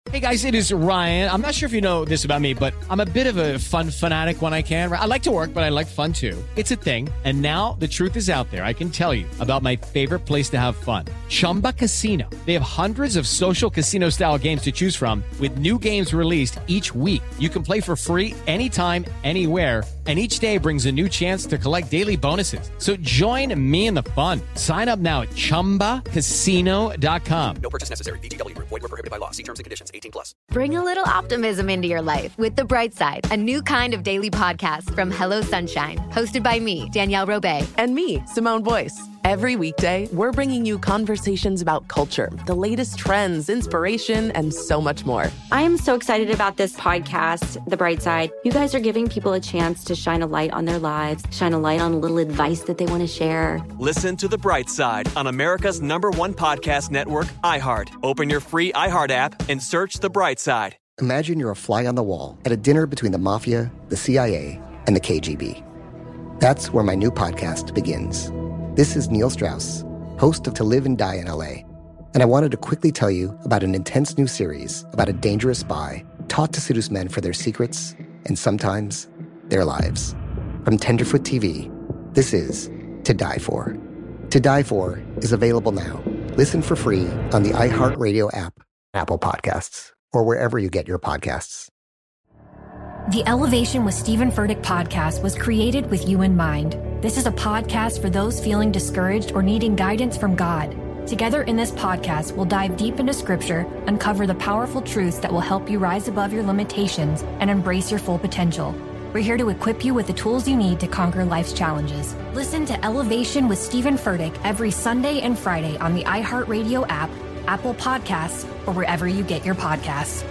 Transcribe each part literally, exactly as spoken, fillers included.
Hey guys, it is Ryan. I'm not sure if you know this about me, but I'm a bit of a fun fanatic when I can. I like to work, but I like fun too. It's a thing. And now the truth is out there. I can tell you about my favorite place to have fun. Chumba Casino. They have hundreds of social casino style games to choose from with new games released each week. You can play for free anytime, anywhere. And each day brings a new chance to collect daily bonuses. So join me in the fun. Sign up now at chumba casino dot com. No purchase necessary. V G W. Void where prohibited by law. See terms and conditions. eighteen plus. Bring a little optimism into your life with The Bright Side, a new kind of daily podcast from Hello Sunshine, hosted by me, Danielle Robay. And me, Simone Boyce. Every weekday, we're bringing you conversations about culture, the latest trends, inspiration, and so much more. I am so excited about this podcast, The Bright Side. You guys are giving people a chance to shine a light on their lives, shine a light on a little advice that they want to share. Listen to The Bright Side on America's number one podcast network, iHeart. Open your free iHeart app and search The Bright Side. Imagine you're a fly on the wall at a dinner between the mafia, the C I A, and the K G B. That's where my new podcast begins. This is Neil Strauss, host of To Live and Die in L A, and I wanted to quickly tell you about an intense new series about a dangerous spy taught to seduce men for their secrets and sometimes their lives. From Tenderfoot T V, this is To Die For. To Die For is available now. Listen for free on the iHeartRadio app, Apple Podcasts, or wherever you get your podcasts. The Elevation with Stephen Furtick podcast was created with you in mind. This is a podcast for those feeling discouraged or needing guidance from God. Together in this podcast, we'll dive deep into Scripture, uncover the powerful truths that will help you rise above your limitations and embrace your full potential. We're here to equip you with the tools you need to conquer life's challenges. Listen to Elevation with Stephen Furtick every Sunday and Friday on the iHeartRadio app, Apple Podcasts, or wherever you get your podcasts.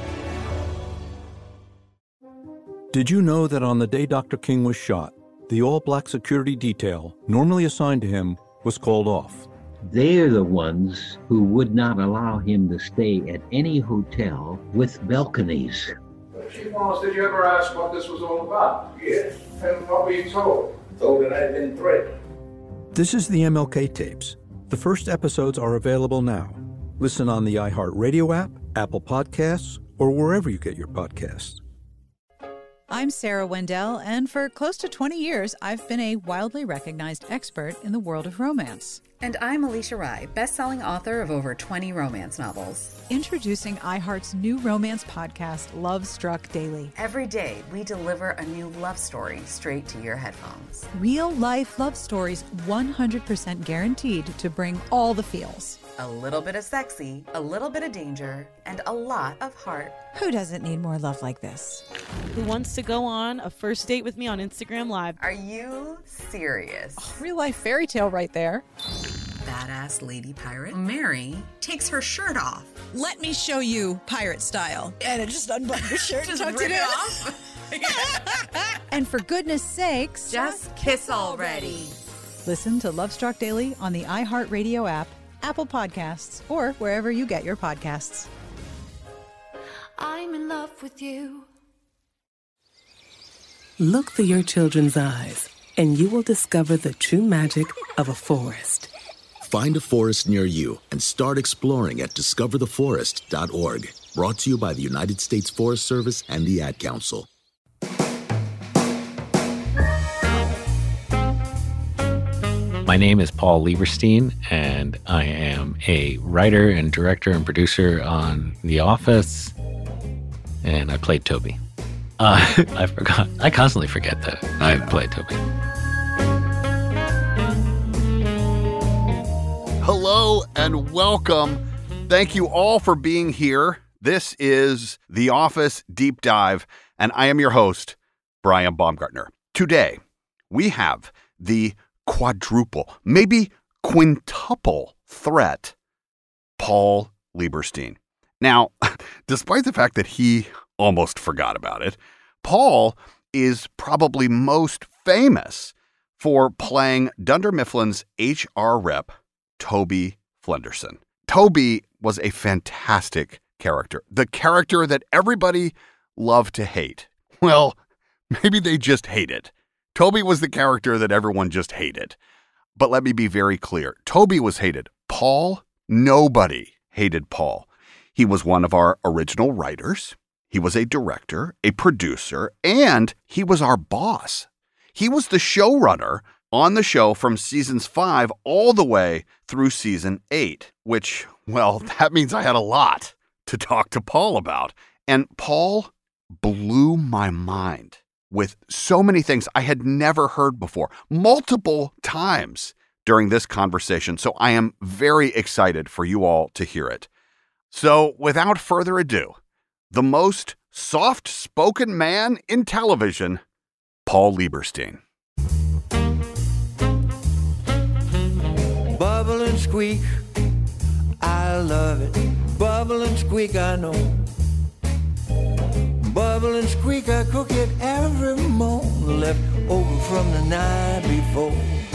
Did you know that on the day Doctor King was shot, the all-black security detail normally assigned to him was called off? They're the ones who would not allow him to stay at any hotel with balconies. Chief Wallace, did you ever ask what this was all about? Yes. And what were you told? Told that I had been threatened. This is the M L K tapes. The first episodes are available now. Listen on the iHeartRadio app, Apple Podcasts, or wherever you get your podcasts. I'm Sarah Wendell, and for close to twenty years, I've been a widely recognized expert in the world of romance. And I'm Alicia Rai, best-selling author of over twenty romance novels. Introducing iHeart's new romance podcast, Love Struck Daily. Every day, we deliver a new love story straight to your headphones. Real-life love stories, one hundred percent guaranteed to bring all the feels. A little bit of sexy, a little bit of danger, and a lot of heart. Who doesn't need more love like this? Who wants to go on a first date with me on Instagram Live? Are you serious? Oh, real life fairy tale right there. Badass lady pirate Mary takes her shirt off. Let me show you pirate style. And it just unbuttoned her shirt and just tucked rip it it in. off. And for goodness sakes, just kiss already. Listen to Love Struck Daily on the iHeartRadio app, Apple Podcasts, or wherever you get your podcasts. I'm in love with you. Look through your children's eyes, and you will discover the true magic of a forest. Find a forest near you and start exploring at discover the forest dot org. Brought to you by the United States Forest Service and the Ad Council. My name is Paul Lieberstein, and I am a writer and director and producer on The Office, and I played Toby. Uh, I forgot. I constantly forget that I played Toby. Hello and welcome. Thank you all for being here. This is The Office Deep Dive, and I am your host, Brian Baumgartner. Today, we have the quadruple, maybe quintuple threat, Paul Lieberstein. Now, despite the fact that he almost forgot about it, Paul is probably most famous for playing Dunder Mifflin's H R rep, Toby Flenderson. Toby was a fantastic character, the character that everybody loved to hate. Well, maybe they just hated. Toby was the character that everyone just hated. But let me be very clear. Toby was hated. Paul, nobody hated Paul. He was one of our original writers. He was a director, a producer, and he was our boss. He was the showrunner on the show from seasons five all the way through season eight, which, well, that means I had a lot to talk to Paul about. And Paul blew my mind with so many things I had never heard before, multiple times during this conversation. So I am very excited for you all to hear it. So without further ado, the most soft-spoken man in television, Paul Lieberstein. Bubble and squeak, I love it. Bubble and squeak, I know. Bubble and squeak, I cook it every morning, left over from the night before.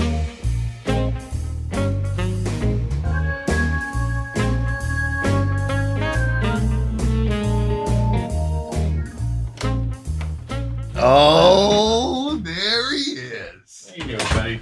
Oh, there he is. How you doing, buddy?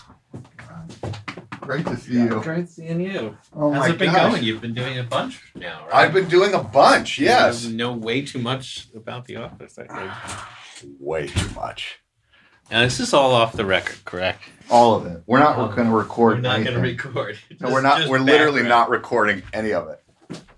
Great to see Yeah, you. Great seeing you. Oh How's my it been gosh. going? You've been doing a bunch now, right? I've been doing a bunch, yes. You know way too much about The Office, I think. Way too much. Now, this is all off the record, correct? All of it. We're not Oh, going to record We're not going to anything. record. No, we're Just- not. just We're literally background. not recording any of it.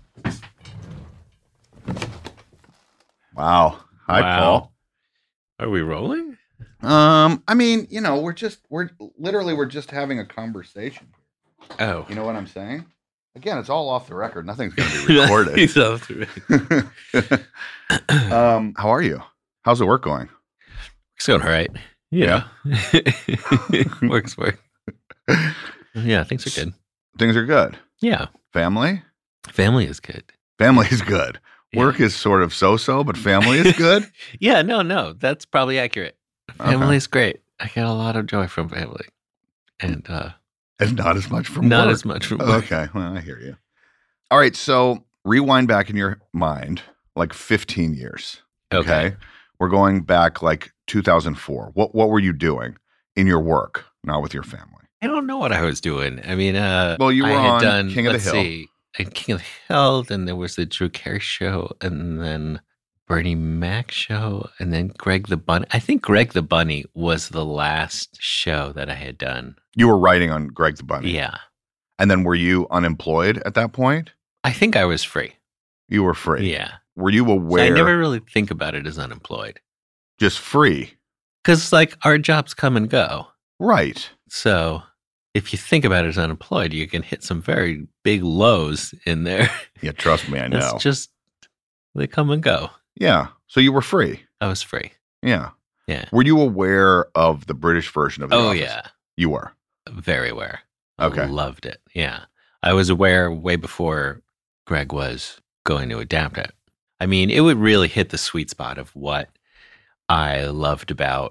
Wow. Hi, Wow. Are we rolling? Paul. Um, I mean, you know, we're just we're literally we're just having a conversation. Oh. You know what I'm saying? Again, it's all off the record. Nothing's going to be recorded. It's off the record. um, how are you? How's the work going? It's going all right. Yeah. Works, work. Yeah, things are good. Things are good. Yeah. Family? Family is good. Family is good. Yeah. Work is sort of so-so, but family is good. Yeah, no, no, that's probably accurate. Okay. Family is great. I get a lot of joy from family. And uh And not as much from not work. as much from work. Okay, well, I hear you. All right, so rewind back in your mind like fifteen years. Okay. We're going back like two thousand four. What what were you doing in your work, not with your family? I don't know what I was doing. I mean, uh Well, you were I had on done, King of the let's Hill. See, and King of the Hill, then there was the Drew Carey show, and then Bernie Mac show, and then Greg the Bunny. I think Greg the Bunny was the last show that I had done. You were writing on Greg the Bunny. Yeah. And then were you unemployed at that point? I think I was free. You were free. Yeah. Were you So aware? I never really think about it as unemployed. Just free. Because, like, our jobs come and go. Right. So if you think about it as unemployed, you can hit some very big lows in there. Yeah, trust me, I know. It's just, they come and go. Yeah. So you were free. I was free. Yeah. Yeah. Were you aware of the British version of The Oh, Office? yeah. You were. Very aware. Okay. Loved it. Yeah. I was aware way before Greg was going to adapt it. I mean, it would really hit the sweet spot of what I loved about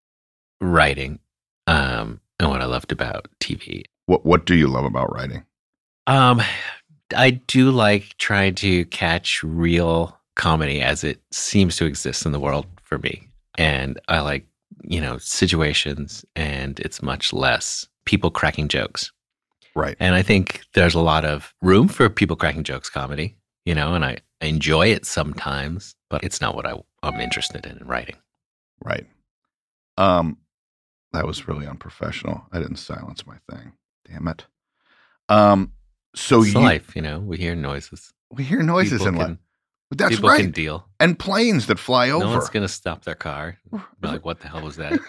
writing um, and what I loved about T V. What What do you love about writing? Um, I do like trying to catch real comedy as it seems to exist in the world for me. And I like, you know, situations, and it's much less people cracking jokes. Right. And I think there's a lot of room for people cracking jokes comedy, you know, and I enjoy it sometimes, but it's not what I, I'm interested in in writing. Right. Um, that was really unprofessional. I didn't silence my thing. Damn it. Um, so It's you, life, you know, we hear noises. we hear noises People in life. can- But that's people right. can deal. And planes that fly over. No one's going to stop their car. Be like, what the hell was that?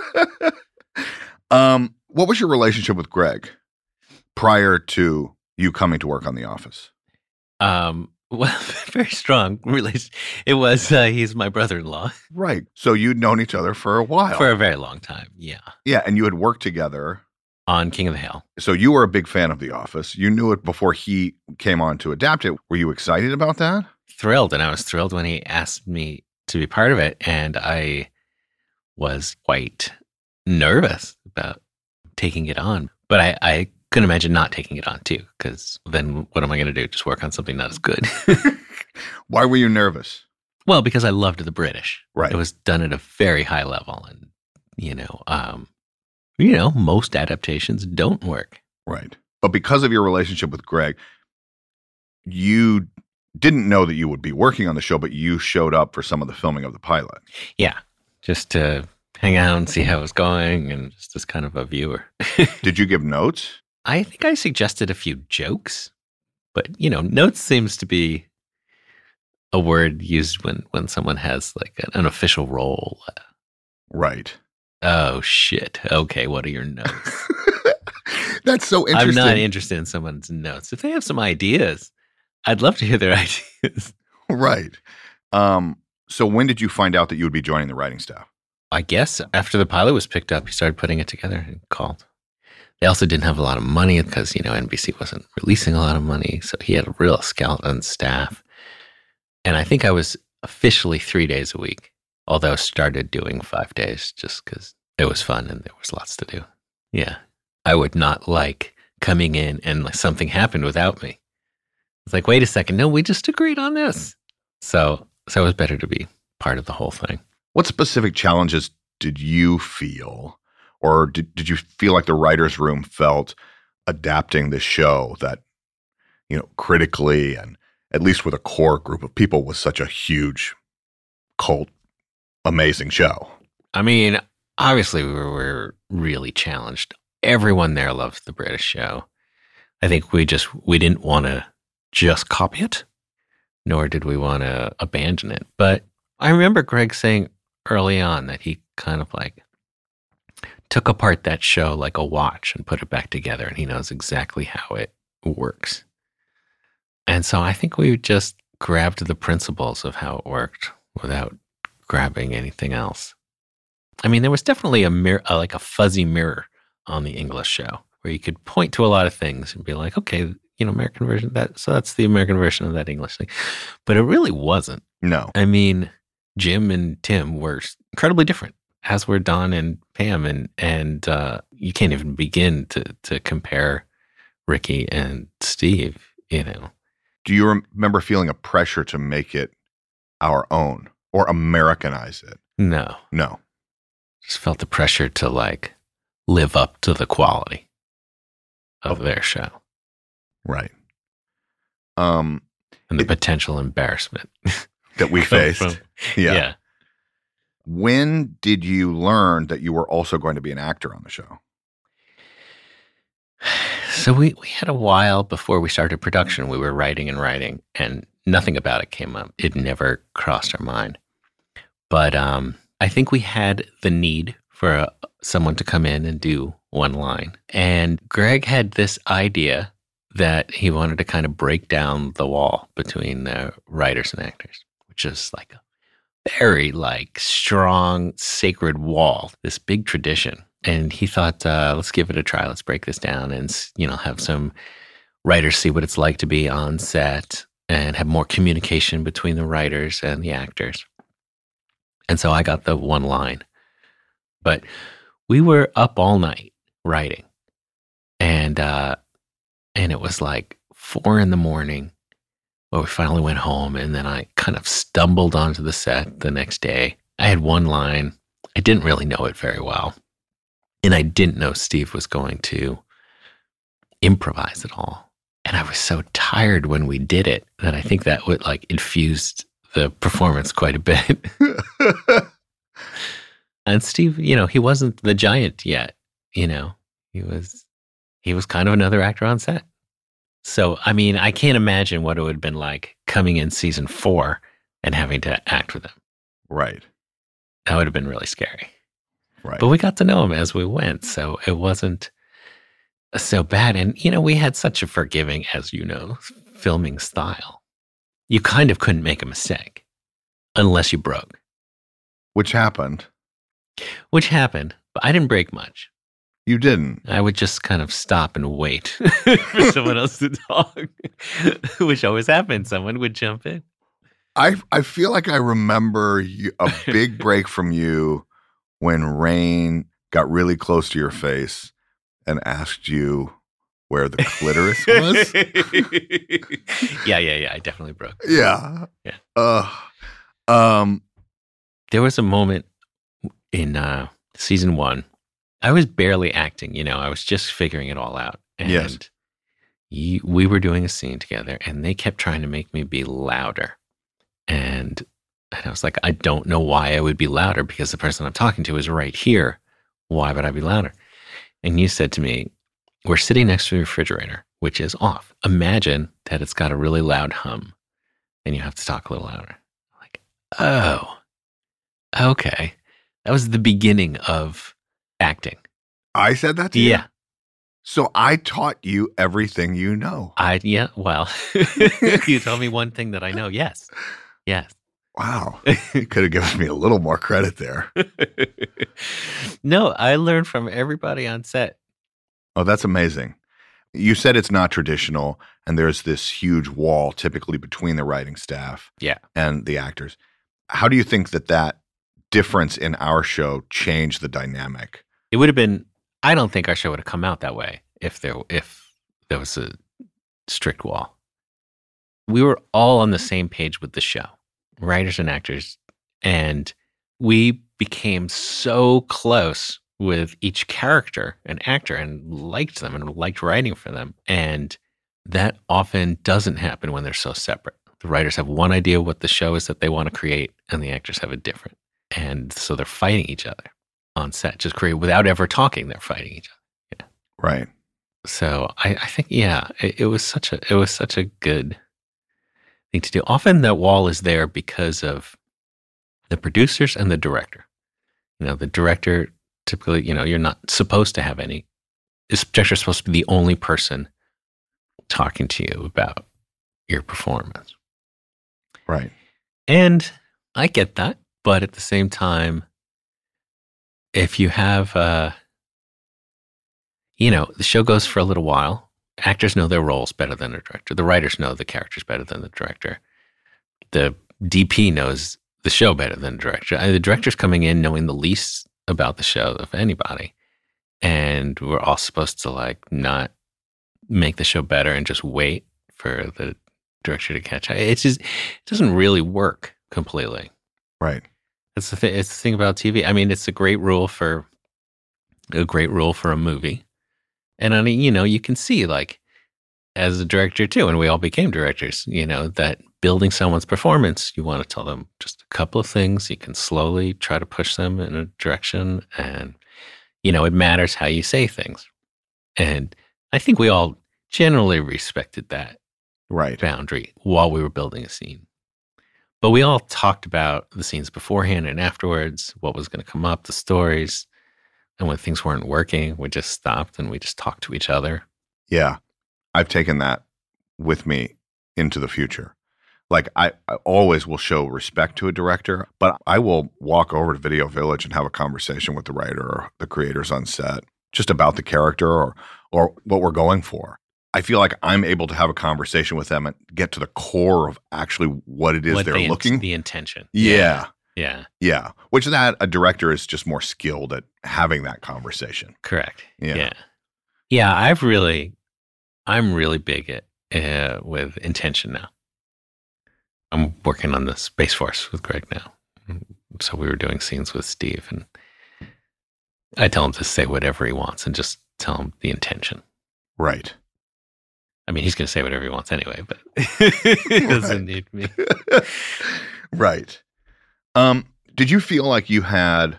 um, what was your relationship with Greg prior to you coming to work on The Office? Um, well, very strong relation. It was, uh, he's my brother-in-law Right. So you'd known each other for a while. for a very long time. Yeah. yeah, and you had worked together. On King of the Hill. So you were a big fan of The Office. You knew it before he came on to adapt it. Were you excited about that? Thrilled. And I was thrilled when he asked me to be part of it. And I was quite nervous about taking it on. But I, I couldn't imagine not taking it on too, because then what am I going to do? Just work on something not as good. Why were you nervous? Well, because I loved the British. Right. It was done at a very high level. And, you know, um, you know, most adaptations don't work. Right. But because of your relationship with Greg, you didn't know that you would be working on the show, but you showed up for some of the filming of the pilot. Yeah, just to hang out and see how it was going, and just as kind of a viewer. Did you give notes? I think I suggested a few jokes, but, you know, notes seems to be a word used when, when someone has like an, an official role. Right. Oh, shit. Okay, what are your notes? That's so interesting. I'm not interested in someone's notes. If they have some ideas, I'd love to hear their ideas. Right. Um, so when did you find out that you would be joining the writing staff? I guess after the pilot was picked up, he started putting it together and called. They also didn't have a lot of money because, you know, N B C wasn't releasing a lot of money. So he had a real skeleton staff. And I think I was officially three days a week, although I started doing five days just because it was fun and there was lots to do. Yeah. I would not like coming in and like something happened without me. It's like, wait a second. No, we just agreed on this. So, so it was better to be part of the whole thing. What specific challenges did you feel, or did, did you feel like the writer's room felt adapting the show that, you know, critically and at least with a core group of people was such a huge, cult, amazing show? I mean, obviously we were really challenged. Everyone there loved the British show. I think we just, we didn't want to just copy it, nor did we want to abandon it. But I remember Greg saying early on that he kind of like took apart that show like a watch and put it back together, and he knows exactly how it works. And so I think we just grabbed the principles of how it worked without grabbing anything else. I mean, there was definitely a mirror, uh, like a fuzzy mirror on the English show where you could point to a lot of things and be like, okay, you know, American version, that, so that's the American version of that English thing. But it really wasn't. No. I mean, Jim and Tim were incredibly different, as were Don and Pam. And, and uh, you can't even begin to, to compare Ricky and Steve, you know. Do you remember feeling a pressure to make it our own or Americanize it? No. No. Just felt the pressure to like live up to the quality of oh. their show. Right. Um, and the it, potential embarrassment that we faced. From, yeah. yeah. When did you learn that you were also going to be an actor on the show? So we, we had a while before we started production. We were writing and writing, and nothing about it came up. It never crossed our mind. But um, I think we had the need for a, someone to come in and do one line. And Greg had this idea that he wanted to kind of break down the wall between the writers and actors, which is like a very like strong, sacred wall, this big tradition. And he thought, uh, let's give it a try. Let's break this down and, you know, have some writers see what it's like to be on set and have more communication between the writers and the actors. And so I got the one line. But we were up all night writing. And, uh, and it was like four in the morning where we finally went home. And then I kind of stumbled onto the set the next day. I had one line. I didn't really know it very well. And I didn't know Steve was going to improvise at all. And I was so tired when we did it that I think that would like infused the performance quite a bit. And Steve, you know, he wasn't the giant yet, you know, he was, he was kind of another actor on set. So, I mean, I can't imagine what it would have been like coming in season four and having to act with him. Right. That would have been really scary. Right. But we got to know him as we went, so it wasn't so bad. And, you know, we had such a forgiving, as you know, filming style. You kind of couldn't make a mistake unless you broke. Which happened. Which happened, but I didn't break much. You didn't? I would just kind of stop and wait for someone else to talk, which always happened. Someone would jump in. I I feel like I remember you, a big break from you when Rain got really close to your face and asked you where the clitoris was. yeah, yeah, yeah. I definitely broke. Yeah. Yeah. Uh, um, there was a moment in uh, season one. I was barely acting, you know, I was just figuring it all out. And yes. you, we were doing a scene together, and they kept trying to make me be louder. And, and I was like, I don't know why I would be louder, because the person I'm talking to is right here. Why would I be louder? And you said to me, we're sitting next to the refrigerator, which is off. Imagine that it's got a really loud hum, and you have to talk a little louder. I'm like, oh, okay. That was the beginning of acting. I said that to you? Yeah. So I taught you everything you know. I, yeah, well, you told me one thing that I know. Yes. Yes. Wow. You could have given me a little more credit there. No, I learned from everybody on set. Oh, that's amazing. You said it's not traditional, and there's this huge wall typically between the writing staff yeah. and the actors. How do you think that that difference in our show changed the dynamic? It would have been, I don't think our show would have come out that way if there if there was a strict wall. We were all on the same page with the show, writers and actors, and we became so close with each character and actor and liked them and liked writing for them. And that often doesn't happen when they're so separate. The writers have one idea what the show is that they want to create, and the actors have a different. And so they're fighting each other on set, just create without ever talking. They're fighting each other. Yeah. Right. So I, I think, yeah, it, it was such a, it was such a good thing to do. Often that wall is there because of the producers and the director. You know, the director typically, you know, you're not supposed to have any. This director is supposed to be the only person talking to you about your performance. Right. And I get that. But at the same time, if you have, uh, you know, the show goes for a little while. Actors know their roles better than the director. The writers know the characters better than the director. The D P knows the show better than the director. I mean, the director's coming in knowing the least about the show of anybody. And we're all supposed to, like, not make the show better and just wait for the director to catch up. It's just, it doesn't really work completely. Right. It's the th- it's the thing about T V. I mean, it's a great rule for a great rule for a movie, and I mean, you know, you can see, like, as a director too, and we all became directors. You know, that building someone's performance, you want to tell them just a couple of things. You can slowly try to push them in a direction, and you know, it matters how you say things. And I think we all generally respected that right boundary while we were building a scene. But we all talked about the scenes beforehand and afterwards, what was going to come up, the stories. And when things weren't working, we just stopped and we just talked to each other. Yeah. I've taken that with me into the future. Like, I, I always will show respect to a director, but I will walk over to Video Village and have a conversation with the writer or the creators on set just about the character or or what we're going for. I feel like I'm able to have a conversation with them and get to the core of actually what it is what they're the, looking. The intention. Yeah. Yeah. Yeah. Which that a director is just more skilled at having that conversation. Correct. Yeah. Yeah. Yeah. I've really, I'm really big at uh, with intention now. I'm working on the Space Force with Greg now. So we were doing scenes with Steve, and I tell him to say whatever he wants and just tell him the intention. Right. I mean, he's going to say whatever he wants anyway, but he doesn't need me. Right. Um, did you feel like you had,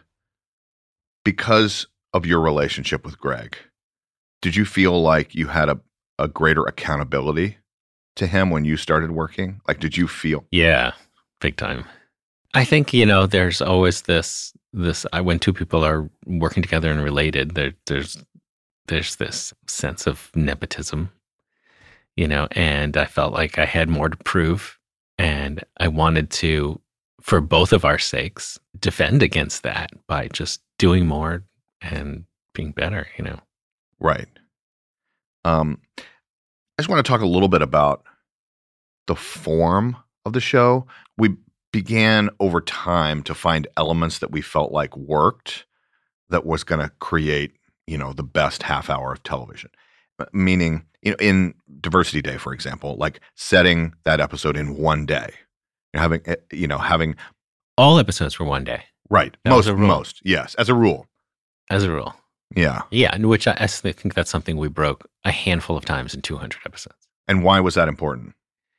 because of your relationship with Greg, did you feel like you had a, a greater accountability to him when you started working? Like, did you feel? Yeah, big time. I think, you know, there's always this, this, I, when two people are working together and related, there, there's, there's this sense of nepotism. You know, and I felt like I had more to prove, and I wanted to, for both of our sakes, defend against that by just doing more and being better, you know. Right. Um, I just want to talk a little bit about the form of the show. We began over time to find elements that we felt like worked, that was going to create, you know, the best half hour of television. Meaning, you know, in Diversity Day, for example, like setting that episode in one day, having, you know, having all episodes for one day. Right. That most, was a rule. most, yes, as a rule. As a rule. Yeah. Yeah, and which I, I think that's something we broke a handful of times in two hundred episodes. And why was that important?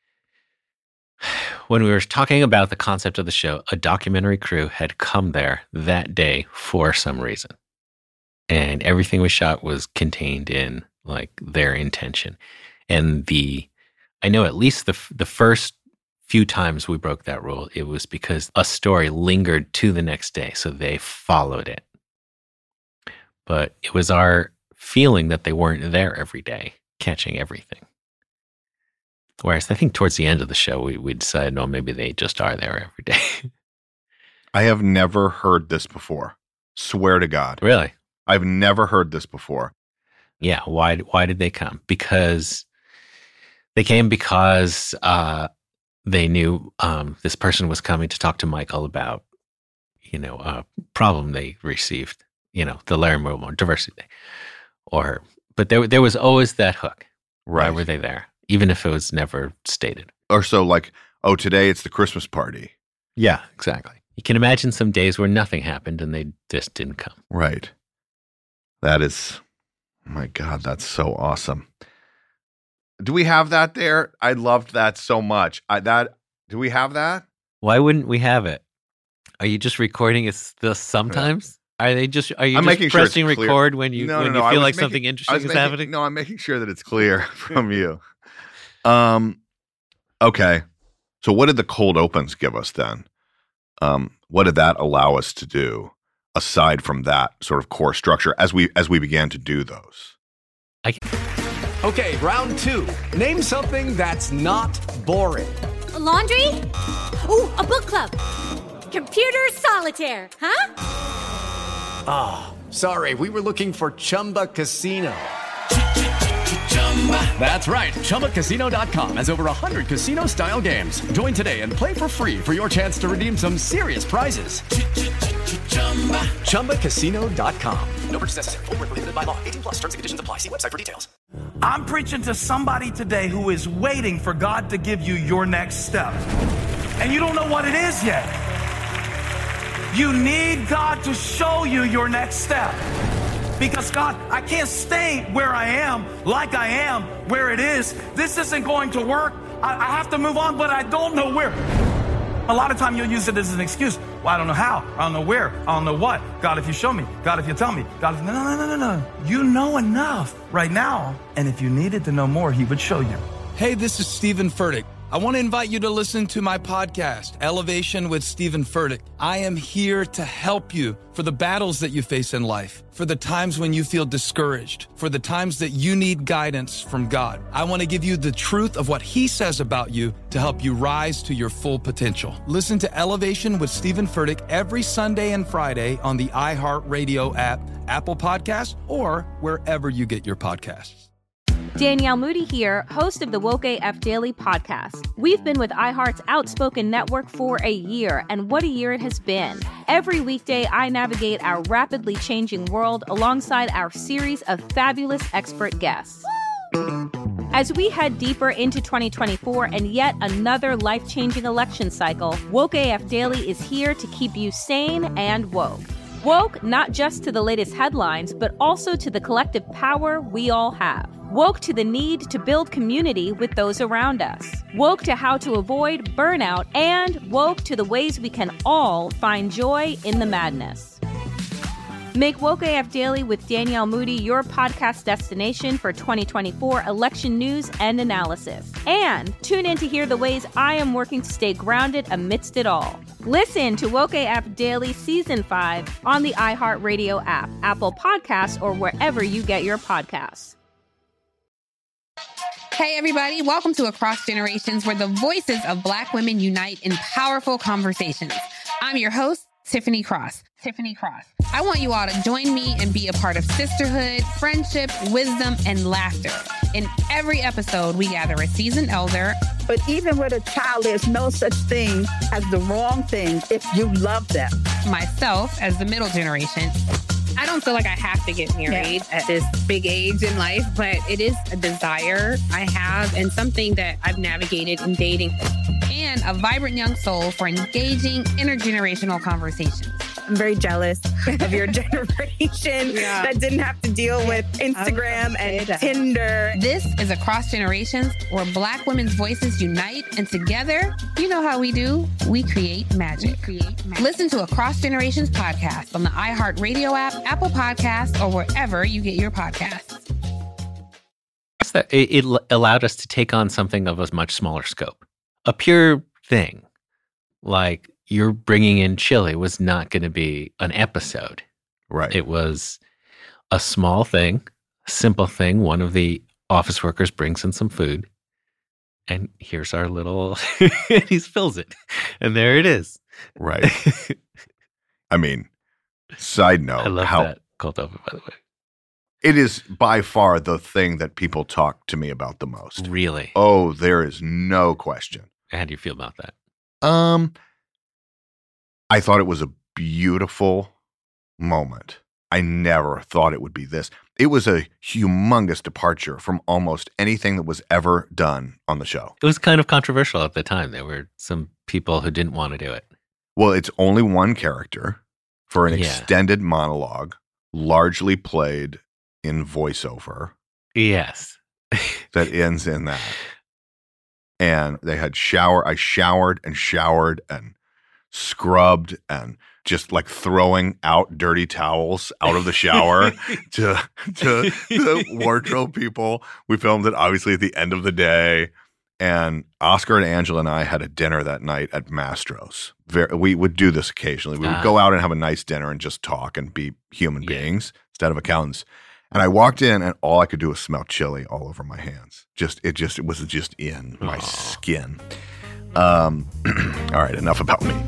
When we were talking about the concept of the show, a documentary crew had come there that day for some reason. And everything we shot was contained in like their intention. And the, I know at least the the first few times we broke that rule, it was because a story lingered to the next day. So they followed it. But it was our feeling that they weren't there every day, catching everything. Whereas I think towards the end of the show, we, we decided, no, maybe they just are there every day. I have never heard this before. Swear to God. Really? I've never heard this before. Yeah. Why, why did they come? Because they came because uh, they knew um, this person was coming to talk to Michael about, you know, a problem they received, you know, the Larry Wilmore Diversity Day. Or, but there, there was always that hook. Right. Why were they there? Even if it was never stated. Or so like, oh, today it's the Christmas party. Yeah, exactly. You can imagine some days where nothing happened and they just didn't come. Right. That is, oh my God, that's so awesome. Do we have that there? I loved that so much. I, that, do we have that? Why wouldn't we have it? Are you just recording it this sometimes? Yeah. Are they just, are you I'm just making pressing sure it's record when you, no, when no, no. you feel like making, something interesting is making, happening? No, I'm making sure that it's clear from you. Um, okay. So what did the cold opens give us then? Um, what did that allow us to do aside from that sort of core structure as we, as we began to do those? I... Okay. Round two. Name something that's not boring. A laundry? Ooh, a book club. Computer solitaire, huh? Ah, oh, sorry. We were looking for Chumba Casino. That's right. Chumba Casino dot com has over one hundred casino-style games. Join today and play for free for your chance to redeem some serious prizes. Chumba Casino dot com. No purchase necessary. Void where prohibited by law. eighteen plus. Terms and conditions apply. See website for details. I'm preaching to somebody today who is waiting for God to give you your next step. And you don't know what it is yet. You need God to show you your next step. Because God, I can't stay where I am, like I am, where it is. This isn't going to work. I, I have to move on, but I don't know where. A lot of time you'll use it as an excuse. Well, I don't know how. I don't know where. I don't know what. God, if you show me. God, if you tell me. God, if... No, no, no, no, no. You know enough right now. And if you needed to know more, he would show you. Hey, this is Stephen Furtick. I want to invite you to listen to my podcast, Elevation with Stephen Furtick. I am here to help you for the battles that you face in life, for the times when you feel discouraged, for the times that you need guidance from God. I want to give you the truth of what he says about you to help you rise to your full potential. Listen to Elevation with Stephen Furtick every Sunday and Friday on the iHeartRadio app, Apple Podcasts, or wherever you get your podcasts. Danielle Moody here, host of the Woke A F Daily podcast. We've been with iHeart's Outspoken Network for a year, and what a year it has been. Every weekday, I navigate our rapidly changing world alongside our series of fabulous expert guests. As we head deeper into twenty twenty-four and yet another life-changing election cycle, Woke A F Daily is here to keep you sane and woke. Woke not just to the latest headlines, but also to the collective power we all have. Woke to the need to build community with those around us. Woke to how to avoid burnout, and woke to the ways we can all find joy in the madness. Make Woke A F Daily with Danielle Moody your podcast destination for twenty twenty-four election news and analysis. And tune in to hear the ways I am working to stay grounded amidst it all. Listen to Woke A F Daily Season five on the iHeartRadio app, Apple Podcasts, or wherever you get your podcasts. Hey, everybody. Welcome to Across Generations, where the voices of Black women unite in powerful conversations. I'm your host, Tiffany Cross. Tiffany Cross. I want you all to join me and be a part of sisterhood, friendship, wisdom, and laughter. In every episode, we gather a seasoned elder. But even with a child, there's no such thing as the wrong thing if you love them. Myself, as the middle generation. I don't feel like I have to get married yeah. at this big age in life, but it is a desire I have and something that I've navigated in dating. And a vibrant young soul for engaging intergenerational conversations. I'm very jealous of your generation yeah. that didn't have to deal with Instagram and that. Tinder. This is Across Generations, where Black women's voices unite, and together, you know how we do. We create magic. We create magic. Listen to Across Generations podcast on the iHeartRadio app, Apple Podcasts, or wherever you get your podcasts. That it, it allowed us to take on something of a much smaller scope. A pure thing, like you're bringing in chili, was not going to be an episode. Right. It was a small thing, a simple thing. One of the office workers brings in some food, and here's our little, he spills it, and there it is. Right. I mean, side note. I love how, that cold open, by the way. It is by far the thing that people talk to me about the most. Really? Oh, there is no question. How do you feel about that? Um, I thought it was a beautiful moment. I never thought it would be this. It was a humongous departure from almost anything that was ever done on the show. It was kind of controversial at the time. There were some people who didn't want to do it. Well, it's only one character for an Yeah. extended monologue, largely played in voiceover. Yes. That ends in that. And they had shower. I showered and showered and scrubbed and just like throwing out dirty towels out of the shower to, to the wardrobe people. We filmed it obviously at the end of the day. And Oscar and Angela and I had a dinner that night at Mastro's. Very, we would do this occasionally. We would Ah. go out and have a nice dinner and just talk and be human beings instead of accountants. And I walked in, and all I could do was smell chili all over my hands. Just it just it was just in my Aww. skin. Um, all right, enough about me.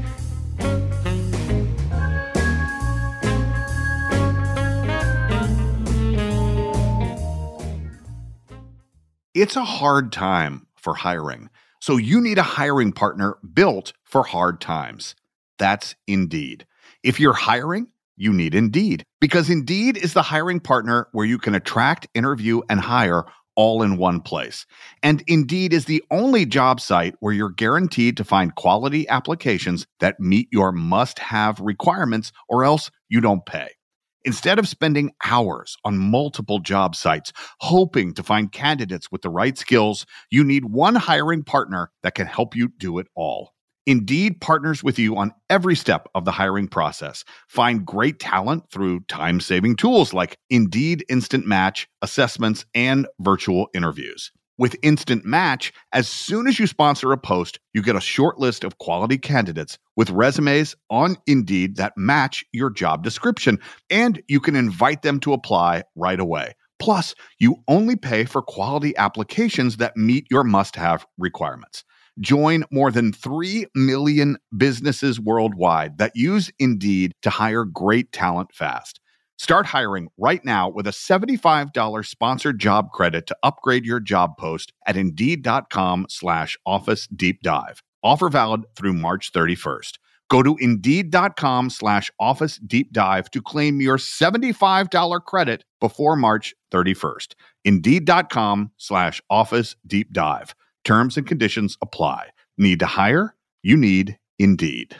It's a hard time for hiring, so you need a hiring partner built for hard times. That's Indeed. If you're hiring, you need Indeed, because Indeed is the hiring partner where you can attract, interview, and hire all in one place. And Indeed is the only job site where you're guaranteed to find quality applications that meet your must-have requirements, or else you don't pay. Instead of spending hours on multiple job sites hoping to find candidates with the right skills, you need one hiring partner that can help you do it all. Indeed partners with you on every step of the hiring process. Find great talent through time-saving tools like Indeed Instant Match, assessments, and virtual interviews. With Instant Match, as soon as you sponsor a post, you get a short list of quality candidates with resumes on Indeed that match your job description, and you can invite them to apply right away. Plus, you only pay for quality applications that meet your must-have requirements. Join more than three million businesses worldwide that use Indeed to hire great talent fast. Start hiring right now with a seventy-five dollars sponsored job credit to upgrade your job post at Indeed.com slash Office Deep Dive. Offer valid through March thirty-first. Go to Indeed.com slash Office Deep Dive to claim your seventy-five dollars credit before March thirty-first. Indeed.com slash Office Deep Dive. Terms and conditions apply. Need to hire? You need Indeed.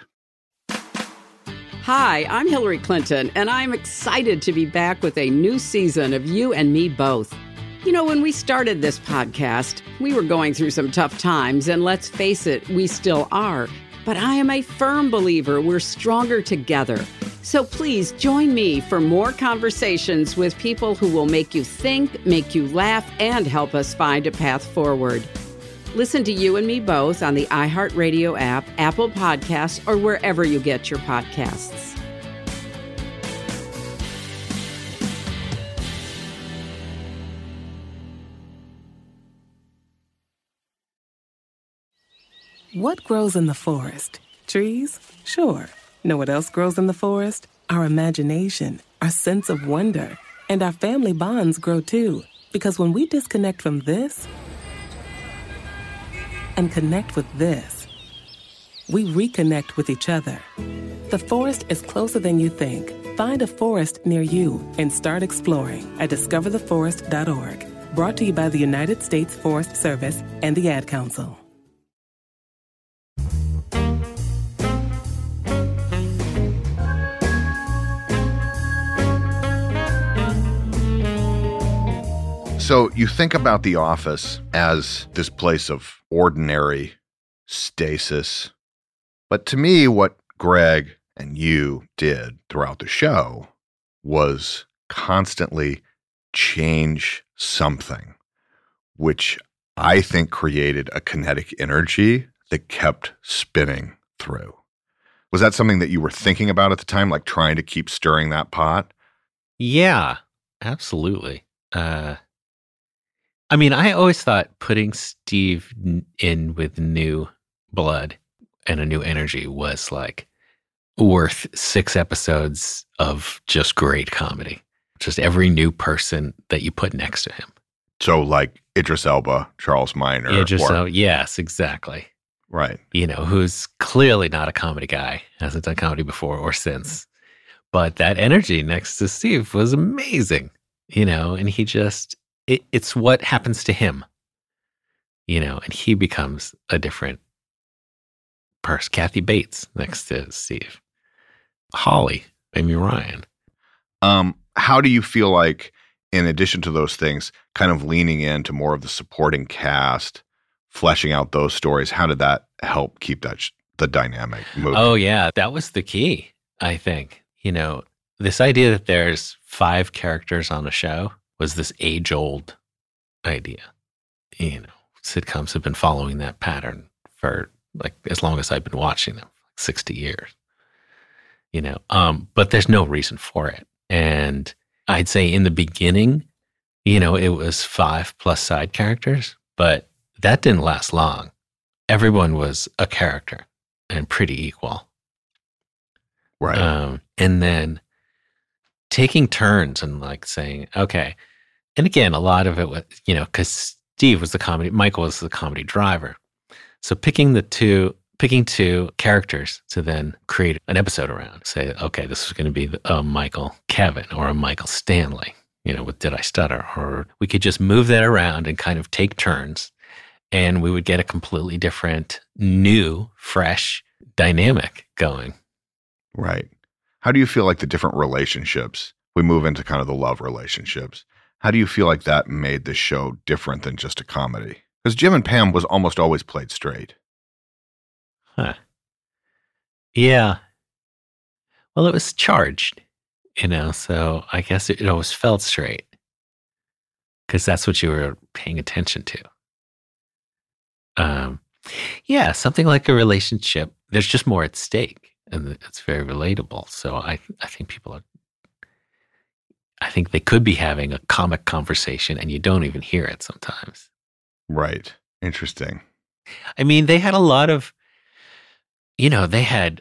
Hi, I'm Hillary Clinton, and I'm excited to be back with a new season of You and Me Both. You know, when we started this podcast, we were going through some tough times, and let's face it, we still are. But I am a firm believer we're stronger together. So please join me for more conversations with people who will make you think, make you laugh, and help us find a path forward. Listen to You and Me Both on the iHeartRadio app, Apple Podcasts, or wherever you get your podcasts. What grows in the forest? Trees? Sure. Know what else grows in the forest? Our imagination, our sense of wonder, and our family bonds grow too. Because when we disconnect from this and connect with this, we reconnect with each other. The forest is closer than you think. Find a forest near you and start exploring at discover the forest dot org. Brought to you by the United States Forest Service and the Ad Council. So you think about The Office as this place of ordinary stasis. But to me, what Greg and you did throughout the show was constantly change something, which I think created a kinetic energy that kept spinning through. Was that something that you were thinking about at the time, like trying to keep stirring that pot? Yeah, absolutely. Uh, I mean, I always thought putting Steve n- in with new blood and a new energy was like worth six episodes of just great comedy. Just every new person that you put next to him. So like Idris Elba, Charles Minor. Idris or, Elba, yes, exactly. Right. You know, who's clearly not a comedy guy, hasn't done comedy before or since. But that energy next to Steve was amazing, you know, and he just, it, it's what happens to him, you know, and he becomes a different person. Kathy Bates next to Steve. Holly, Amy Ryan. Um, how do you feel like, in addition to those things, kind of leaning into more of the supporting cast, fleshing out those stories, how did that help keep that sh- the dynamic moving? Oh, yeah. That was the key, I think. You know, this idea that there's five characters on a show was this age-old idea. You know, sitcoms have been following that pattern for like as long as I've been watching them, like sixty years. You know, um, but there's no reason for it. And I'd say in the beginning, you know, it was five plus side characters, but that didn't last long. Everyone was a character and pretty equal. Right. Um, and then taking turns and like saying, okay. And again, a lot of it was, you know, because Steve was the comedy, Michael was the comedy driver. So picking the two, picking two characters to then create an episode around, say, okay, this is going to be a Michael Kevin or a Michael Stanley, you know, with Did I Stutter? Or we could just move that around and kind of take turns, and we would get a completely different, new, fresh dynamic going. Right. How do you feel like the different relationships, we move into kind of the love relationships, how do you feel like that made the show different than just a comedy? Because Jim and Pam was almost always played straight. Huh. Yeah. Well, it was charged, you know, so I guess it, it always felt straight because that's what you were paying attention to. Um, yeah, something like a relationship, there's just more at stake and it's very relatable. So I, I think people are, I think they could be having a comic conversation and you don't even hear it sometimes. Right. Interesting. I mean, they had a lot of, you know, they had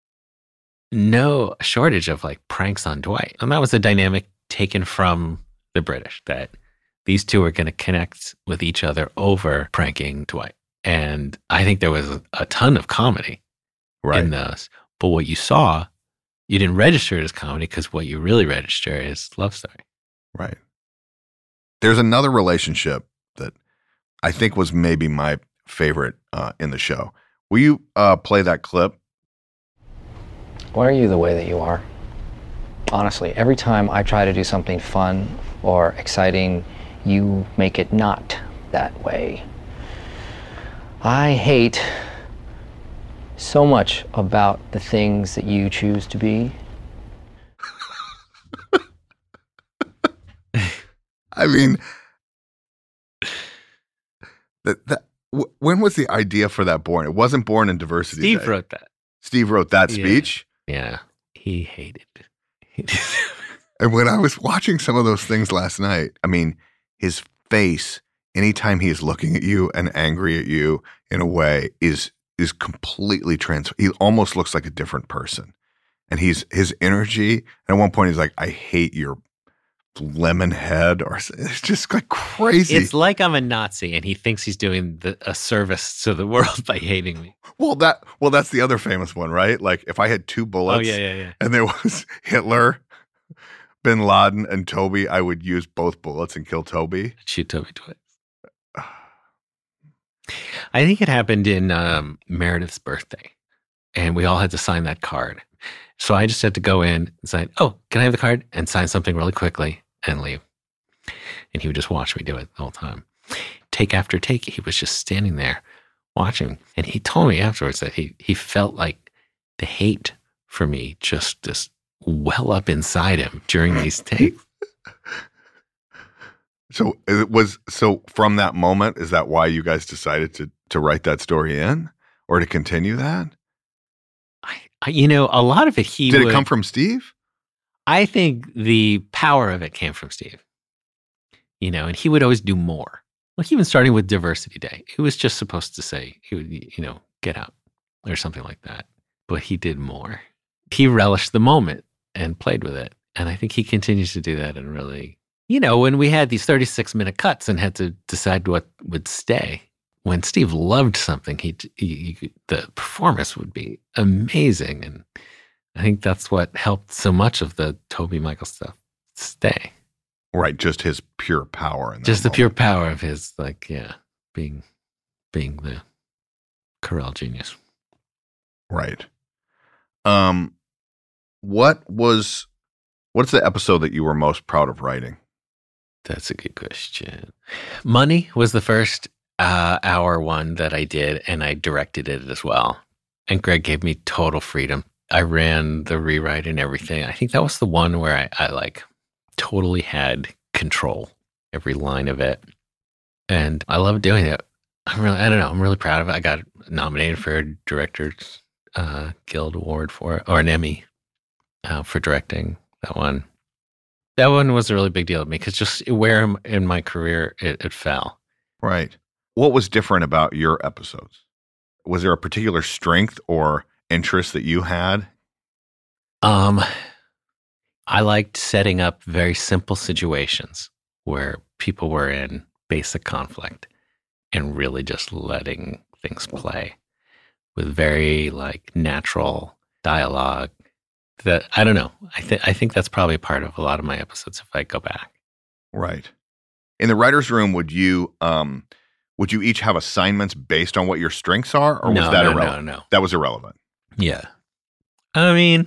no shortage of like pranks on Dwight. And that was a dynamic taken from the British, that these two are going to connect with each other over pranking Dwight. And I think there was a, a ton of comedy right. in those. But what you saw, you didn't register it as comedy because what you really register is love story. Right. There's another relationship that I think was maybe my favorite uh, in the show. Will you uh, play that clip? Why are you the way that you are? Honestly, every time I try to do something fun or exciting, you make it not that way. I hate so much about the things that you choose to be. I mean, that that w- when was the idea for that born? It wasn't born in Diversity Steve Day. wrote that. Steve wrote that speech? Yeah, yeah. He hated it. And when I was watching some of those things last night, I mean, his face, anytime he is looking at you and angry at you in a way, is is completely trans. He almost looks like a different person. And he's his energy, and at one point he's like, I hate your lemon head, or it's just like crazy. It's like I'm a Nazi and he thinks he's doing the, a service to the world by hating me. Well, that well, that's the other famous one, right? Like if I had two bullets, oh, yeah, yeah, yeah. and there was Hitler, Bin Laden, and Toby, I would use both bullets and kill Toby. Shoot Toby twice. I think it happened in um, Meredith's birthday, and we all had to sign that card. So I just had to go in and say, oh, can I have the card? And sign something really quickly and leave. And he would just watch me do it the whole time. Take after take, he was just standing there watching. And he told me afterwards that he, he felt like the hate for me just, just well up inside him during these takes. So it was, so from that moment, is that why you guys decided to, to write that story in or to continue that? I, you know, a lot of it, he Did would, it come from Steve? I think the power of it came from Steve, you know, and he would always do more. Like even starting with Diversity Day, he was just supposed to say, he would, you know, get out or something like that. But he did more. He relished the moment and played with it. And I think he continues to do that and really, you know, when we had these thirty-six minute cuts and had to decide what would stay, when Steve loved something, he, he, he the performance would be amazing. And I think that's what helped so much of the Tobey Michael stuff stay. Right, just his pure power. In just the moment. pure power of his, like, yeah, being being the Carell genius. Right. Um, what was, what's the episode that you were most proud of writing? That's a good question. Money was the first uh, hour one that I did, and I directed it as well. And Greg gave me total freedom. I ran the rewrite and everything. I think that was the one where I, I like totally had control, every line of it. And I love doing it. I'm really, I don't know, I'm really proud of it. I got nominated for a Directors uh, Guild Award for it, or an Emmy uh, for directing that one. That one was a really big deal to me because just where in my career it, it fell. Right. What was different about your episodes? Was there a particular strength or interest that you had? Um, I liked setting up very simple situations where people were in basic conflict and really just letting things play with very like natural dialogue that, I don't know. I think, I think that's probably part of a lot of my episodes if I go back. Right. In the writer's room, would you, um, would you each have assignments based on what your strengths are, or no, was that no, irrelevant? No, no. That was irrelevant. Yeah. I mean,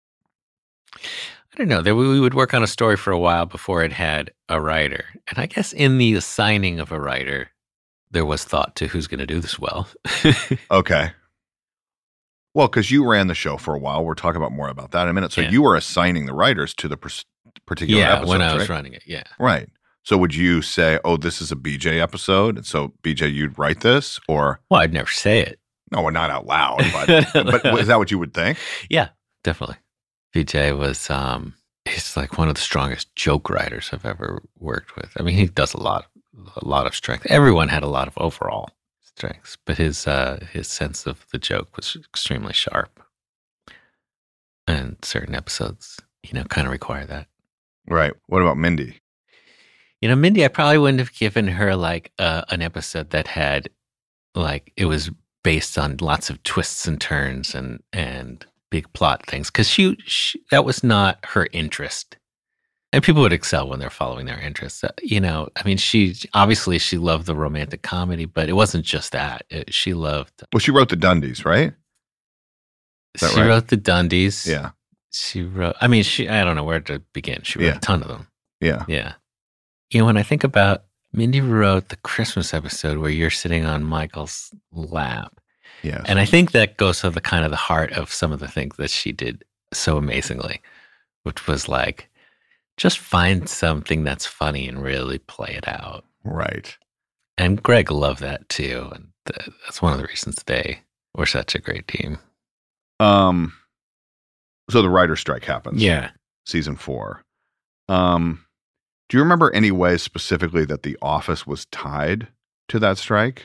I don't know. There, we would work on a story for a while before it had a writer. And I guess in the assigning of a writer, there was thought to who's going to do this well. Okay. Well, because you ran the show for a while. We'll talk about more about that in a minute. So Yeah. you were assigning the writers to the pers- particular Yeah, episodes, when I was right? running it, yeah. Right. So would you say, oh, this is a B J episode, and so B J, you'd write this? Or Well, I'd never say it. no, well, not out loud, but, but is that what you would think? Yeah, definitely. B J was, um, he's like one of the strongest joke writers I've ever worked with. I mean, he does a lot, a lot of strength. Everyone had a lot of overall strengths, but his, uh, his sense of the joke was extremely sharp. And certain episodes, you know, kind of require that. Right. What about Mindy? You know, Mindy, I probably wouldn't have given her like uh, an episode that had like, it was based on lots of twists and turns and, and big plot things. Cause she, she, that was not her interest. And people would excel when they're following their interests. Uh, you know, I mean, she, obviously she loved the romantic comedy, but it wasn't just that. It, she loved. Well, she wrote the Dundies, right? Is that She right? wrote the Dundies. Yeah. She wrote, I mean, she, I don't know where to begin. She wrote Yeah. a ton of them. Yeah. Yeah. You know, when I think about Mindy wrote the Christmas episode where you're sitting on Michael's lap. Yes. And I think that goes to the kind of the heart of some of the things that she did so amazingly, which was like, just find something that's funny and really play it out. Right. And Greg loved that too. And th- that's one of the reasons they were such a great team. Um, so the writer's strike happens. Yeah. Season four. Um, do you remember any ways specifically that The Office was tied to that strike?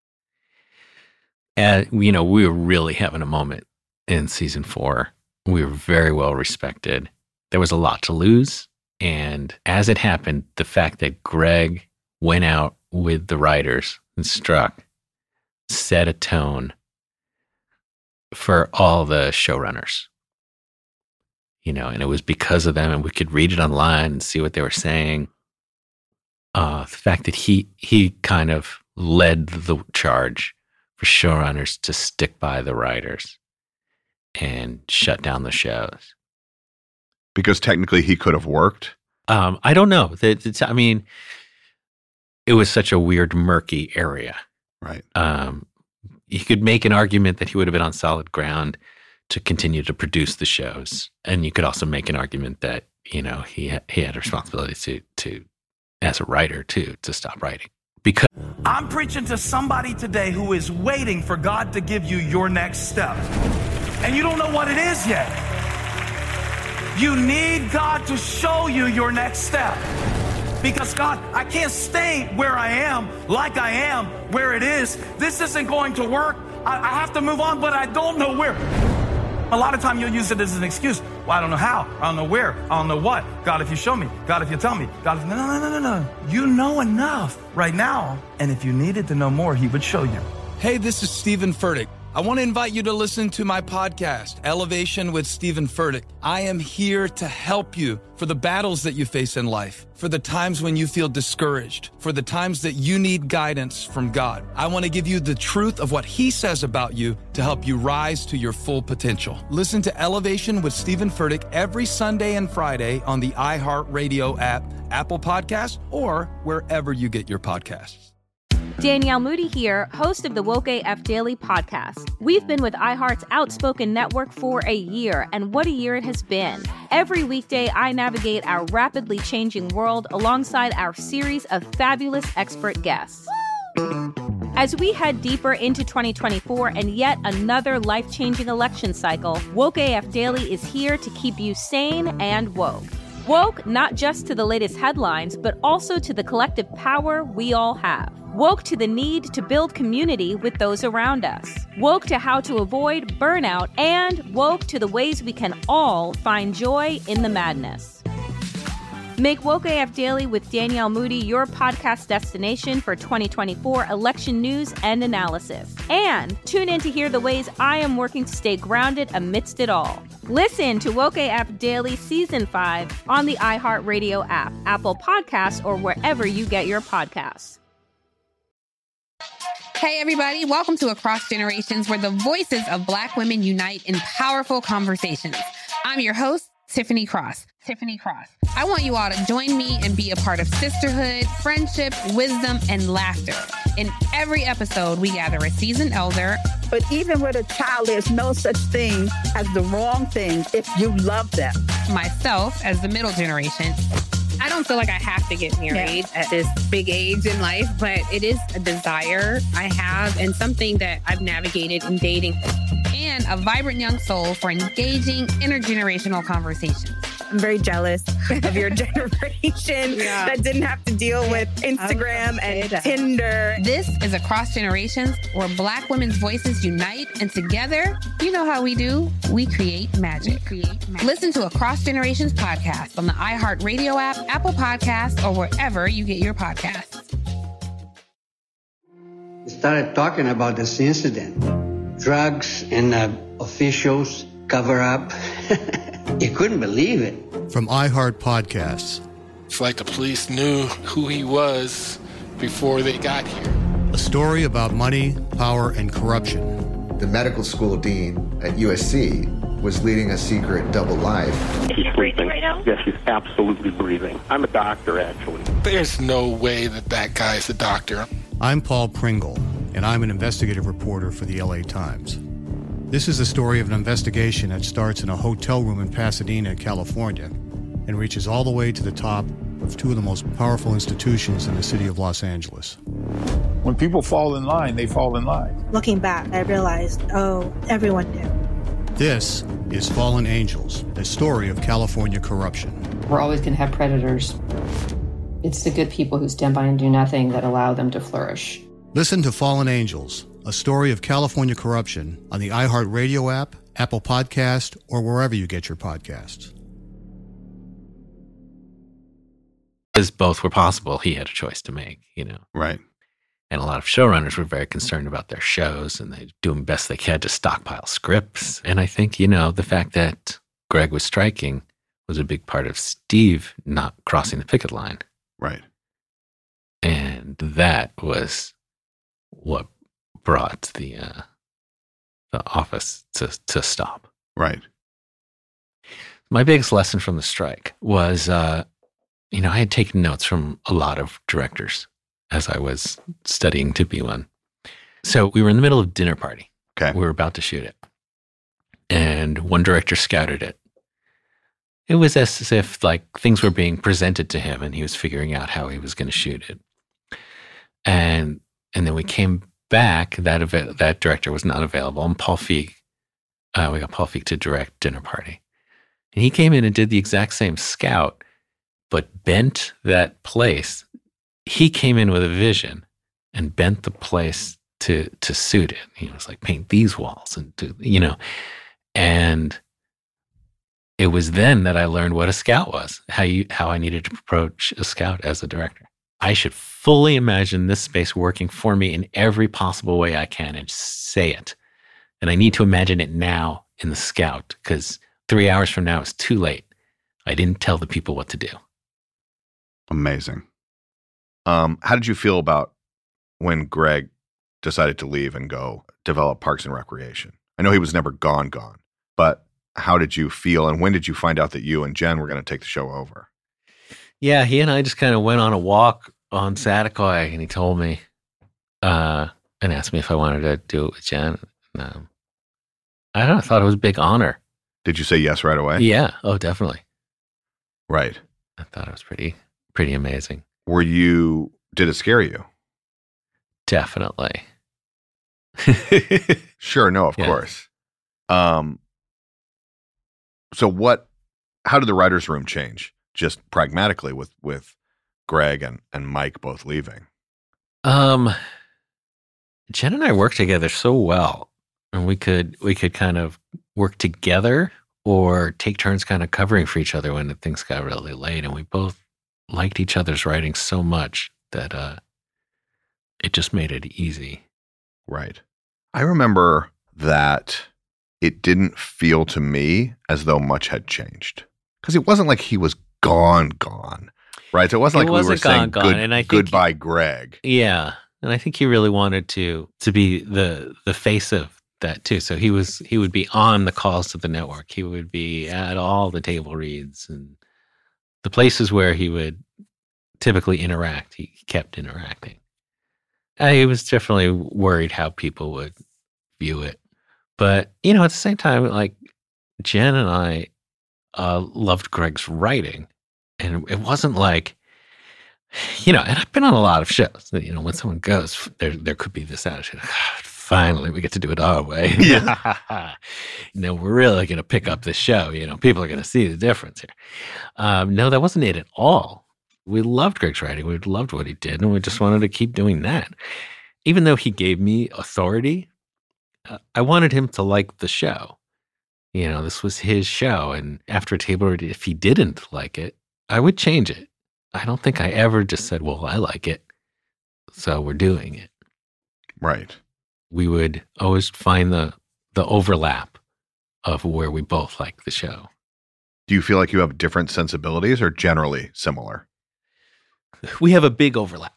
And, you know, we were really having a moment in season four. We were very well respected. There was a lot to lose. And as it happened, the fact that Greg went out with the writers and struck set a tone for all the showrunners. You know, and it was because of them, and we could read it online and see what they were saying. Uh, the fact that he he kind of led the charge for showrunners to stick by the writers and shut down the shows. Because technically he could have worked Um, I don't know. It's, I mean, it was such a weird, murky area. Right. Um, you could make an argument that he would have been on solid ground to continue to produce the shows, and you could also make an argument that you know he ha- he had a responsibility to to as a writer too to stop writing. Because I'm preaching to somebody today who is waiting for God to give you your next step, and you don't know what it is yet. You need God to show you your next step. Because God, I can't stay where I am, like I am, where it is. This isn't going to work. I, I have to move on, but I don't know where. A lot of time you'll use it as an excuse. Well, I don't know how. I don't know where. I don't know what. God, if you show me. God, if you tell me. God, if... No, no, no, no, no. You know enough right now. And if you needed to know more, he would show you. Hey, this is Stephen Furtick. I want to invite you to listen to my podcast, Elevation with Stephen Furtick. I am here to help you for the battles that you face in life, for the times when you feel discouraged, for the times that you need guidance from God. I want to give you the truth of what he says about you to help you rise to your full potential. Listen to Elevation with Stephen Furtick every Sunday and Friday on the iHeartRadio app, Apple Podcasts, or wherever you get your podcasts. Danielle Moody here, host of the Woke A F Daily podcast. We've been with iHeart's Outspoken Network for a year, and what a year it has been. Every weekday, I navigate our rapidly changing world alongside our series of fabulous expert guests. As we head deeper into twenty twenty-four and yet another life-changing election cycle, Woke A F Daily is here to keep you sane and woke. Woke not just to the latest headlines, but also to the collective power we all have. Woke to the need to build community with those around us. Woke to how to avoid burnout, and woke to the ways we can all find joy in the madness. Make Woke A F Daily with Danielle Moody your podcast destination for twenty twenty-four election news and analysis. And tune in to hear the ways I am working to stay grounded amidst it all. Listen to Woke A F Daily Season five on the iHeartRadio app, Apple Podcasts, or wherever you get your podcasts. Hey, everybody. Welcome to Across Generations, where the voices of Black women unite in powerful conversations. I'm your host, Tiffany Cross. Tiffany Cross. I want you all to join me and be a part of sisterhood, friendship, wisdom, and laughter. In every episode, we gather a seasoned elder. But even with a child, there's no such thing as the wrong thing if you love them. Myself, as the middle generation. I don't feel like I have to get married yeah. at this big age in life, but it is a desire I have and something that I've navigated in dating. And a vibrant young soul for engaging intergenerational conversations. I'm very jealous of your generation yeah. that didn't have to deal with Instagram and Tinder. This is Across Generations, where Black women's voices unite, and together, you know how we do, we create magic. We create magic. Listen to Across Generations podcast on the iHeartRadio app, Apple Podcasts, or wherever you get your podcasts. We started talking about this incident. Drugs and uh, officials cover up. You couldn't believe it. From iHeart Podcasts. It's like the police knew who he was before they got here. A story about money, power, and corruption. The medical school dean at U S C was leading a secret double life. He's sleeping right now? Yes, he's absolutely breathing. I'm a doctor, actually. There's no way that that guy's a doctor. I'm Paul Pringle, and I'm an investigative reporter for the L A Times. This is the story of an investigation that starts in a hotel room in Pasadena, California, and reaches all the way to the top of two of the most powerful institutions in the city of Los Angeles. When people fall in line, they fall in line. Looking back, I realized, oh, everyone knew. This is Fallen Angels, a story of California corruption. We're always going to have predators. It's the good people who stand by and do nothing that allow them to flourish. Listen to Fallen Angels, a story of California corruption on the iHeartRadio app, Apple Podcast, or wherever you get your podcasts. As both were possible, he had a choice to make, you know. Right. And a lot of showrunners were very concerned about their shows, and they doing the best they could to stockpile scripts. And I think, you know, the fact that Greg was striking was a big part of Steve not crossing the picket line. Right. And that was what brought the uh, the office to to stop. Right. My biggest lesson from the strike was uh, you know, I had taken notes from a lot of directors as I was studying to be one. So we were in the middle of dinner party. Okay. We were about to shoot it. And one director scouted it. It was as if like things were being presented to him and he was figuring out how he was going to shoot it. And and then we came back, that av- that director was not available, and Paul Feig, uh, we got Paul Feig to direct Dinner Party. And he came in and did the exact same scout, but bent that place. He came in with a vision and bent the place to to suit it. He was like, paint these walls and do, you know. And it was then that I learned what a scout was, how you how I needed to approach a scout as a director. I should fully imagine this space working for me in every possible way I can and say it. And I need to imagine it now in the scout, because three hours from now is too late. I didn't tell the people what to do. Amazing. Um, how did you feel about when Greg decided to leave and go develop Parks and Recreation? I know he was never gone, gone, but how did you feel? And when did you find out that you and Jen were going to take the show over? Yeah, he and I just kind of went on a walk on Satakoy, and he told me uh, and asked me if I wanted to do it with Jen. Um, I don't know, I thought it was a big honor. Did you say yes right away? Yeah. Oh, definitely. Right. I thought it was pretty, pretty amazing. Were you, did it scare you? Definitely. Sure. No, of Yeah. course. Um, so what, how did the writer's room change? Just pragmatically with, with Greg and, and Mike both leaving. Um, Jen and I worked together so well, and we could, we could kind of work together or take turns kind of covering for each other when things got really late. And we both liked each other's writing so much that, uh, it just made it easy. Right. I remember that it didn't feel to me as though much had changed, because it wasn't like he was gone, gone, right? So it wasn't It like we were wasn't gone, saying gone, good, and I think goodbye, Greg. Yeah. And I think he really wanted to, to be the, the face of that too. So he was, he would be on the calls to the network. He would be at all the table reads and the places where he would typically interact. He kept interacting. I was definitely worried how people would view it. But, you know, at the same time, like Jen and I uh, loved Greg's writing. And it wasn't like, you know, and I've been on a lot of shows. You know, when someone goes, there there could be this attitude. Finally, we get to do it our way. Yeah. No, we're really going to pick up this show. You know, people are going to see the difference here. Um, no, that wasn't it at all. We loved Greg's writing. We loved what he did, and we just wanted to keep doing that. Even though he gave me authority, uh, I wanted him to like the show. You know, this was his show, and after a table read, if he didn't like it, I would change it. I don't think I ever just said, well, I like it, so we're doing it. Right. We would always find the the overlap of where we both like the show. Do you feel like you have different sensibilities or generally similar? We have a big overlap,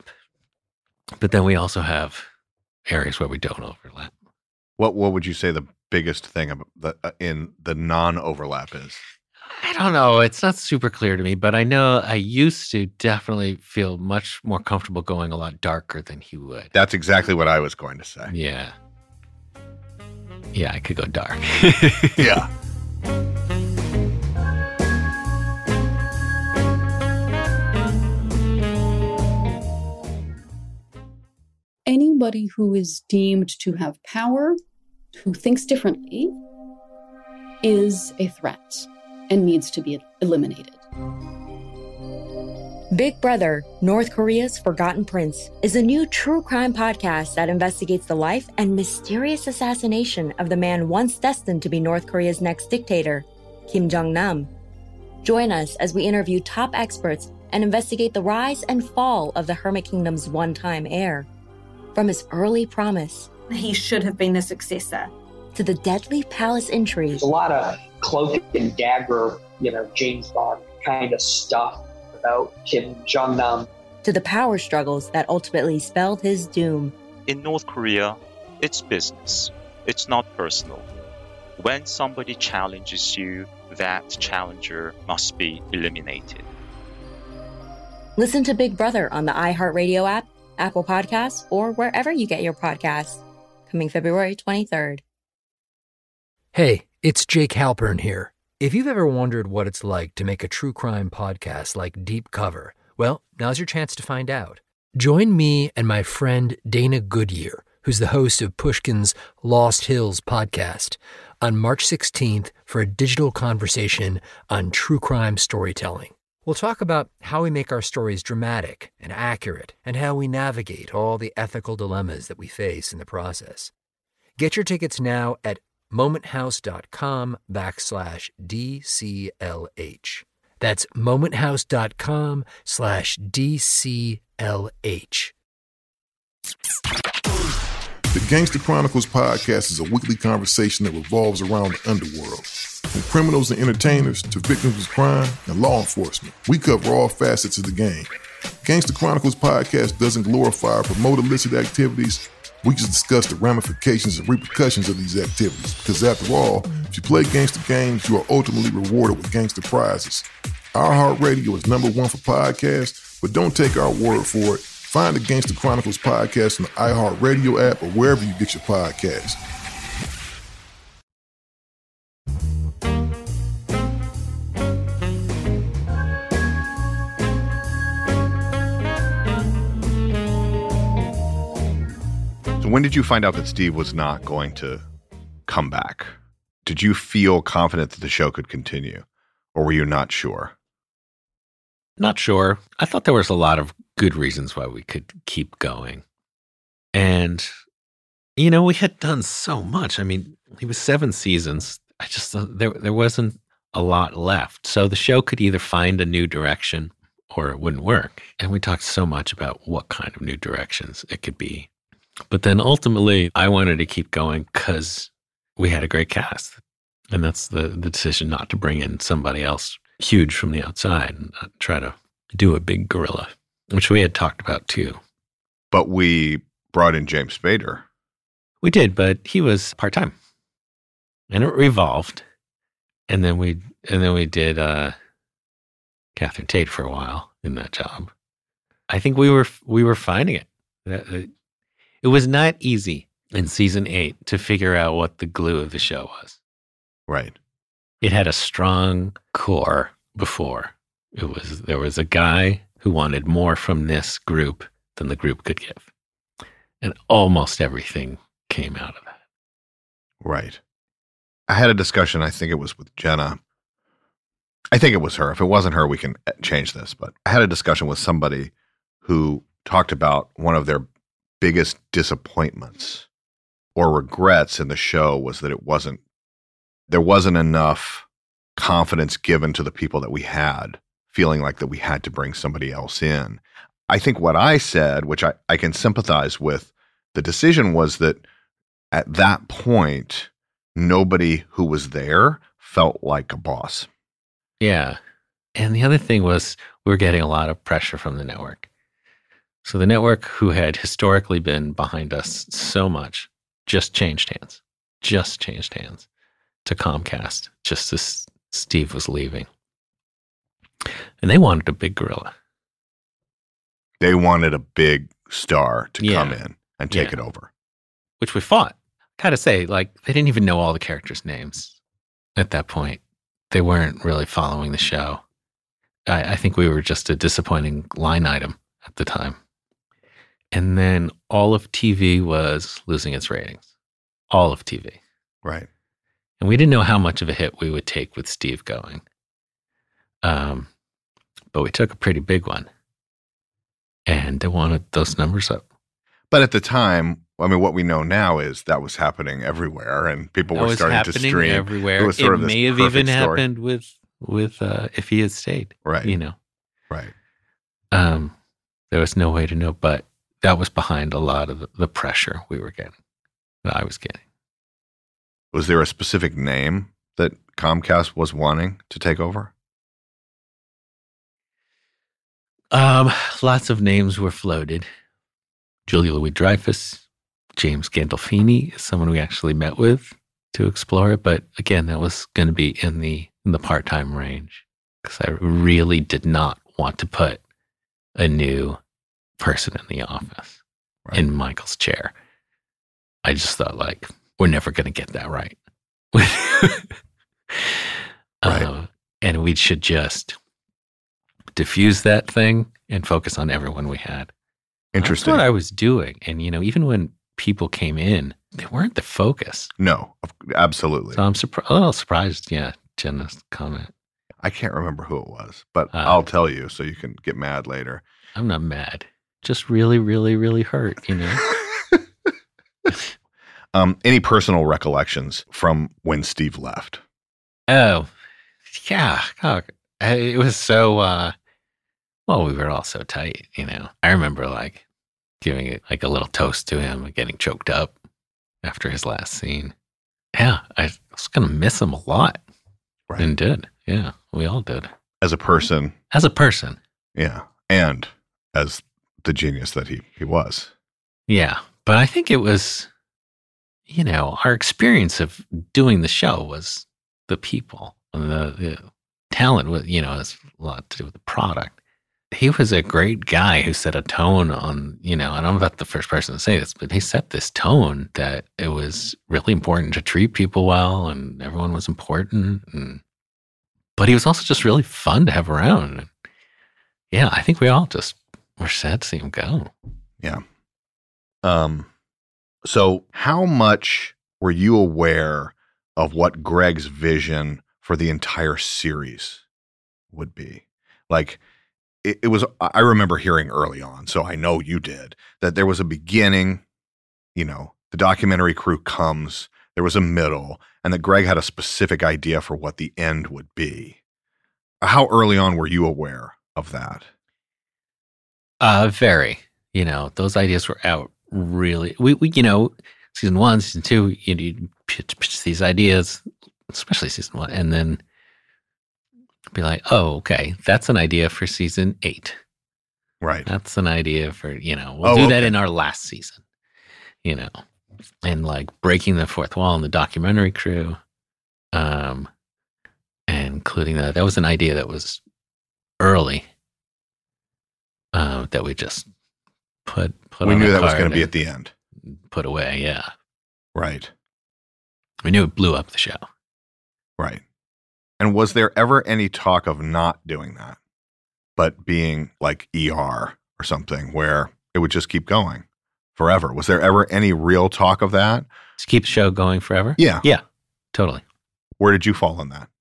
but then we also have areas where we don't overlap. What What would you say the biggest thing about the, uh, in the non-overlap is? I don't know. It's not super clear to me, but I know I used to definitely feel much more comfortable going a lot darker than he would. That's exactly what I was going to say. Yeah. Yeah, I could go dark. Yeah. Anybody who is deemed to have power, who thinks differently, is a threat and needs to be eliminated. Big Brother, North Korea's Forgotten Prince, is a new true crime podcast that investigates the life and mysterious assassination of the man once destined to be North Korea's next dictator, Kim Jong-nam. Join us as we interview top experts and investigate the rise and fall of the Hermit Kingdom's one-time heir. From his early promise, he should have been the successor, to the deadly palace intrigue. There's a lot of cloak and dagger, you know, James Bond kind of stuff about Kim Jong-nam. To the power struggles that ultimately spelled his doom. In North Korea, it's business. It's not personal. When somebody challenges you, that challenger must be eliminated. Listen to Big Brother on the iHeartRadio app, Apple Podcasts, or wherever you get your podcasts. Coming February twenty-third. Hey, it's Jake Halpern here. If you've ever wondered what it's like to make a true crime podcast like Deep Cover, well, now's your chance to find out. Join me and my friend Dana Goodyear, who's the host of Pushkin's Lost Hills podcast, on March sixteenth for a digital conversation on true crime storytelling. We'll talk about how we make our stories dramatic and accurate and how we navigate all the ethical dilemmas that we face in the process. Get your tickets now at momenthouse.com backslash DCLH. That's momenthouse.com slash DCLH. The Gangster Chronicles podcast is a weekly conversation that revolves around the underworld. From criminals and entertainers to victims of crime and law enforcement, we cover all facets of the game. Gangster Chronicles podcast doesn't glorify or promote illicit activities. We just discuss the ramifications and repercussions of these activities. Because after all, if you play gangster games, you are ultimately rewarded with gangster prizes. iHeartRadio is number one for podcasts, but don't take our word for it. Find the Gangster Chronicles podcast on the iHeartRadio app or wherever you get your podcasts. So when did you find out that Steve was not going to come back? Did you feel confident that the show could continue, or were you not sure? Not sure. I thought there was a lot of good reasons why we could keep going. And, you know, we had done so much. I mean, it was seven seasons. I just thought there, there wasn't a lot left. So the show could either find a new direction or it wouldn't work. And we talked so much about what kind of new directions it could be. But then ultimately, I wanted to keep going because we had a great cast. And that's the, the decision not to bring in somebody else huge from the outside and not try to do a big gorilla, which we had talked about too. But we brought in James Spader. We did, but he was part-time. And it revolved. And then we and then we did uh, Catherine Tate for a while in that job. I think we were we were finding it. It was not easy in season eight to figure out what the glue of the show was. Right. It had a strong core before. It was there was a guy who wanted more from this group than the group could give. And almost everything came out of that. Right. I had a discussion, I think it was with Jenna. I think it was her. If it wasn't her, we can change this. But I had a discussion with somebody who talked about one of their biggest disappointments or regrets in the show was that it wasn't, there wasn't enough confidence given to the people that we had, feeling like that we had to bring somebody else in. I think what I said, which I, I can sympathize with, the decision was that at that point, nobody who was there felt like a boss. Yeah. And the other thing was we were getting a lot of pressure from the network. So the network, who had historically been behind us so much, just changed hands, just changed hands to Comcast, just as Steve was leaving. And they wanted a big gorilla. They wanted a big star to Yeah. come in and take Yeah. it over. Which we fought. Gotta say, like, they didn't even know all the characters' names at that point. They weren't really following the show. I, I think we were just a disappointing line item at the time. And then all of T V was losing its ratings. All of T V. Right. And we didn't know how much of a hit we would take with Steve going. Um, but we took a pretty big one. And they wanted those numbers up. But at the time, I mean, what we know now is that was happening everywhere, and people That were was starting to happening stream. everywhere. It was sort it of this may have perfect even story. happened with with uh, If He Had Stayed. Right. You know. Right. Um, there was no way to know, but that was behind a lot of the, the pressure we were getting, that I was getting. Was there a specific name that Comcast was wanting to take over? Um, lots of names were floated. Julia Louis-Dreyfus, James Gandolfini is someone we actually met with to explore it. But again, that was going to be in the in the part-time range because I really did not want to put a new person in the office, right, in Michael's chair. I just thought, like, we're never going to get that right. Right. Uh, and we should just diffuse that thing and focus on everyone we had. Interesting. That's what I was doing. And, you know, even when people came in, they weren't the focus. No, absolutely. So I'm surprised, a little surprised, yeah, Jenna's comment. I can't remember who it was, but Uh, I'll tell you so you can get mad later. I'm not mad. Just really, really, really hurt, you know? Um, any personal recollections from when Steve left? Oh, yeah. Oh, it was so, uh, well, we were all so tight, you know. I remember, like, giving it like a little toast to him and getting choked up after his last scene. Yeah, I was going to miss him a lot. Right. And did. Yeah, we all did. As a person. As a person. Yeah. And as the genius that he, he was. Yeah. But I think it was, you know, our experience of doing the show was the people. And the, the talent was, you know, has a lot to do with the product. He was a great guy who set a tone on, you know, and I'm not the first person to say this, but he set this tone that it was really important to treat people well and everyone was important. And, but he was also just really fun to have around. And yeah, I think we all just were sad to see him go. Yeah. Um. So how much were you aware of what Greg's vision for the entire series would be? Like, it, it was, I remember hearing early on, so I know you did, that there was a beginning, you know, the documentary crew comes, there was a middle, and that Greg had a specific idea for what the end would be. How early on were you aware of that? Uh, very. You know, those ideas were out really. We, we you know, season one, season two, you, you pitch, pitch these ideas, especially season one, and then be like, oh, okay, that's an idea for season eight. Right. That's an idea for, you know, we'll Oh, do okay. that in our last season, you know, and like breaking the fourth wall in the documentary crew, um, and including that. That was an idea that was early, uh, that we just put, put We on knew a that was card going to be and at the end. Put away, yeah. Right. We knew it blew up the show. Right. And was there ever any talk of not doing that, but being like E R or something where it would just keep going forever? Was there ever any real talk of that? To keep the show going forever? Yeah. Yeah, totally. Where did you fall on that?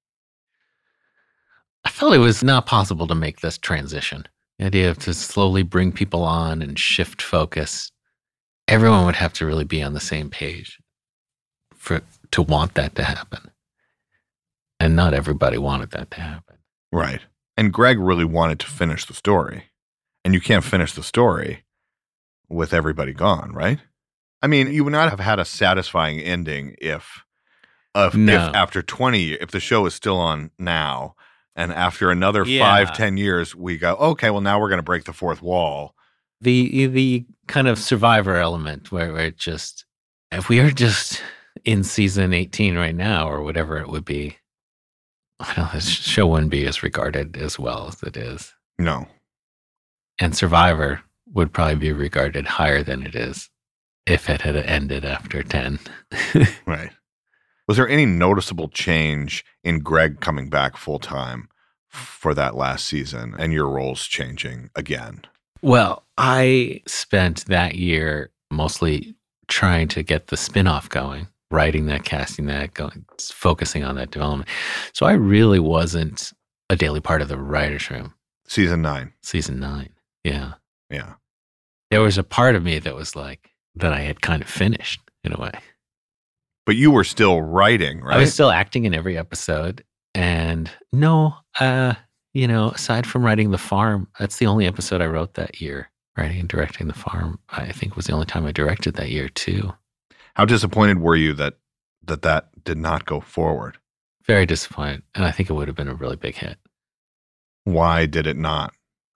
I felt it was not possible to make this transition. The idea of to slowly bring people on and shift focus. Everyone would have to really be on the same page for to want that to happen. And not everybody wanted that to happen. Right. And Greg really wanted to finish the story. And you can't finish the story with everybody gone, right? I mean, you would not have had a satisfying ending if, if, No. if after twenty years, if the show is still on now, and after another Yeah. five, ten years, we go, okay, well, now we're going to break the fourth wall. The the kind of survivor element where, where it just, if we are just in season eighteen right now or whatever it would be, I don't know, this show wouldn't be as regarded as well as it is. No. And Survivor would probably be regarded higher than it is if it had ended after ten. Right. Was there any noticeable change in Greg coming back full time for that last season and your roles changing again? Well, I spent that year mostly trying to get the spinoff going, writing that, casting that, going, focusing on that development. So I really wasn't a daily part of the writer's room. Season nine. Season nine. Yeah. Yeah. There was a part of me that was like, that I had kind of finished in a way. But you were still writing, right? I was still acting in every episode. And no, uh, you know, aside from writing The Farm, that's the only episode I wrote that year. Writing and directing The Farm, I think, was the only time I directed that year too. How disappointed were you that that, that did not go forward? Very disappointed. And I think it would have been a really big hit. Why did it not?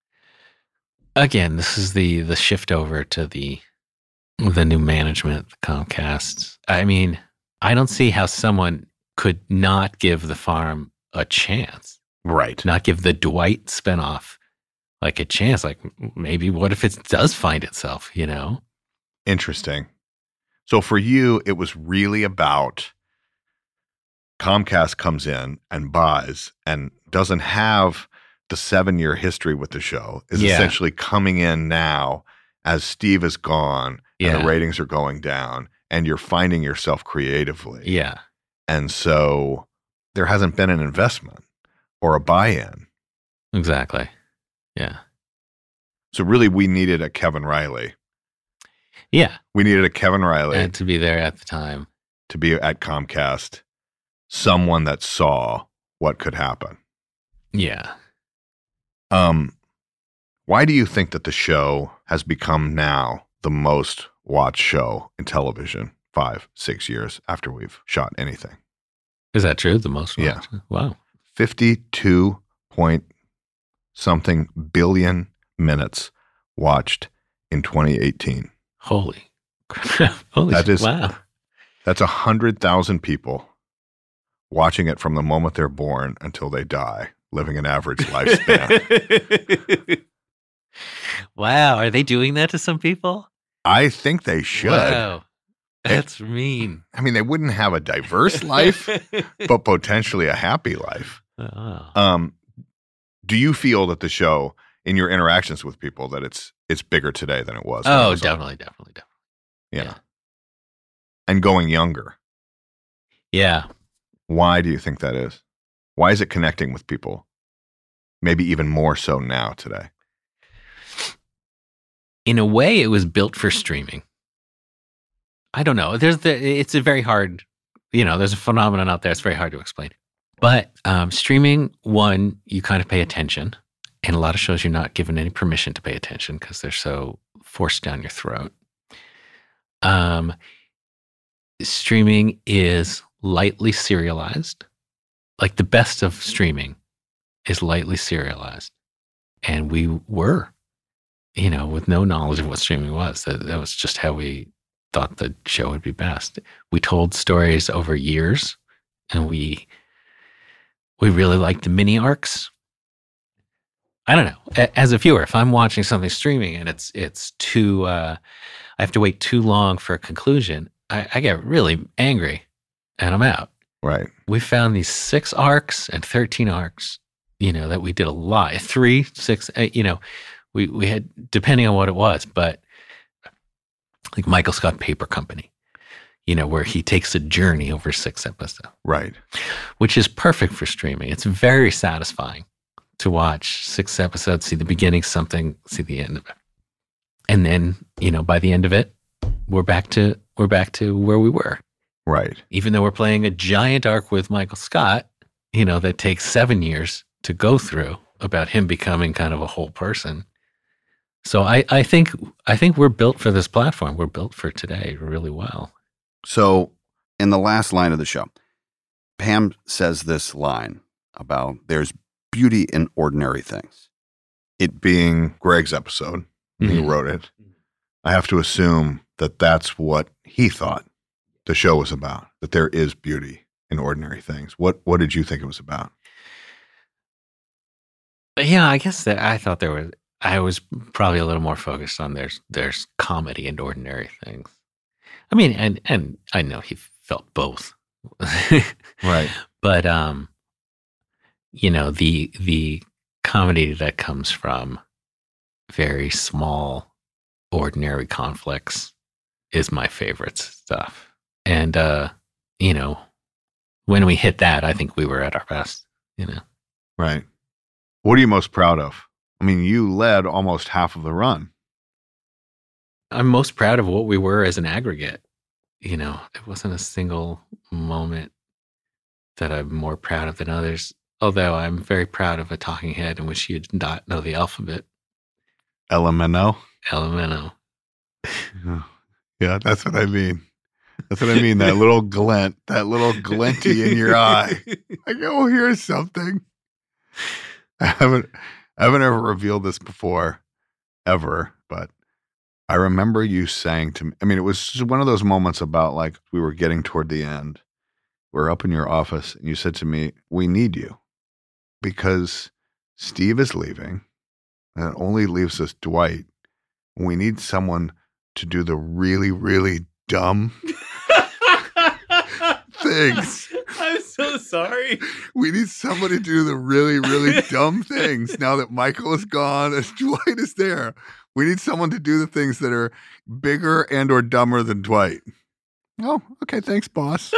Again, this is the the shift over to the the new management, the Comcast. I mean, I don't see how someone could not give The Farm a chance. Right. Not give the Dwight spinoff like a chance. Like maybe what if it does find itself, you know? Interesting. So for you, it was really about Comcast comes in and buys and doesn't have the seven-year history with the show, is Yeah. essentially coming in now as Steve is gone and Yeah. the ratings are going down and you're finding yourself creatively. Yeah. And so there hasn't been an investment or a buy-in. Exactly. Yeah. So really we needed a Kevin Riley. Yeah. We needed a Kevin Riley. And to be there at the time. To be at Comcast, someone that saw what could happen. Yeah. Um, why do you think that the show has become now the most watched show in television five, six years after we've shot anything? Is that true? The most Yeah. watched? Wow. fifty-two point something billion minutes watched in twenty eighteen. Holy crap. Holy That is, wow. That's one hundred thousand people watching it from the moment they're born until they die, living an average lifespan. Wow. Are they doing that to some people? I think they should. Wow. That's mean. I mean, they wouldn't have a diverse life, but potentially a happy life. Oh. Um, do you feel that the show, in your interactions with people, that it's it's bigger today than it was? when it Oh, was on? definitely, definitely, definitely. Yeah. Yeah. And going younger. Yeah. Why do you think that is? Why is it connecting with people? Maybe even more so now today. In a way, it was built for streaming. I don't know. There's the. It's a very hard. You know, there's a phenomenon out there. It's very hard to explain. But um, streaming, one, you kind of pay attention, and a lot of shows you're not given any permission to pay attention because they're so forced down your throat. Um, streaming is lightly serialized. Like the best of streaming is lightly serialized, and we were, you know, with no knowledge of what streaming was. That, that was just how we thought the show would be best. We told stories over years, and we we really liked the mini arcs. I don't know. As a viewer, if I'm watching something streaming and it's it's too, uh, I have to wait too long for a conclusion, I, I get really angry, and I'm out. Right. We found these six arcs and thirteen arcs. You know that we did a lot. Three, six. Uh, you know, we we had depending on what it was, but like Michael Scott Paper Company. You know, where he takes a journey over six episodes. Right. Which is perfect for streaming. It's very satisfying to watch six episodes, see the beginning, something, see the end of it. And then, you know, by the end of it, we're back to we're back to where we were. Right. Even though we're playing a giant arc with Michael Scott, you know, that takes seven years to go through about him becoming kind of a whole person. So I, I think I think we're built for this platform. We're built for today really well. So in the last line of the show, Pam says this line about there's beauty in ordinary things. It being Greg's episode, mm-hmm. He wrote it. I have to assume that that's what he thought the show was about, that there is beauty in ordinary things. What what did you think it was about? Yeah, I guess that I thought there was, I was probably a little more focused on there's there's comedy in ordinary things. I mean, and and I know he felt both. Right. But um you know, the the comedy that comes from very small ordinary conflicts is my favorite stuff. And uh, you know, when we hit that, I think we were at our best, you know. Right. What are you most proud of? I mean, you led almost half of the run. I'm most proud of what we were as an aggregate. You know, it wasn't a single moment that I'm more proud of than others. Although I'm very proud of a talking head in which you did not know the alphabet. L M N O? L M N O. Yeah, that's what I mean. That's what I mean. That little glint, that little glinty in your eye. Like, oh, here's something. I haven't, I haven't ever revealed this before, ever, but I remember you saying to me, I mean, it was one of those moments about like we were getting toward the end. We're up in your office and you said to me, we need you because Steve is leaving and it only leaves us Dwight. We need someone to do the really, really dumb things. I'm so sorry. We need somebody to do the really, really dumb things now that Michael is gone and Dwight is there. We need someone to do the things that are bigger and or dumber than Dwight. Oh, okay. Thanks, boss.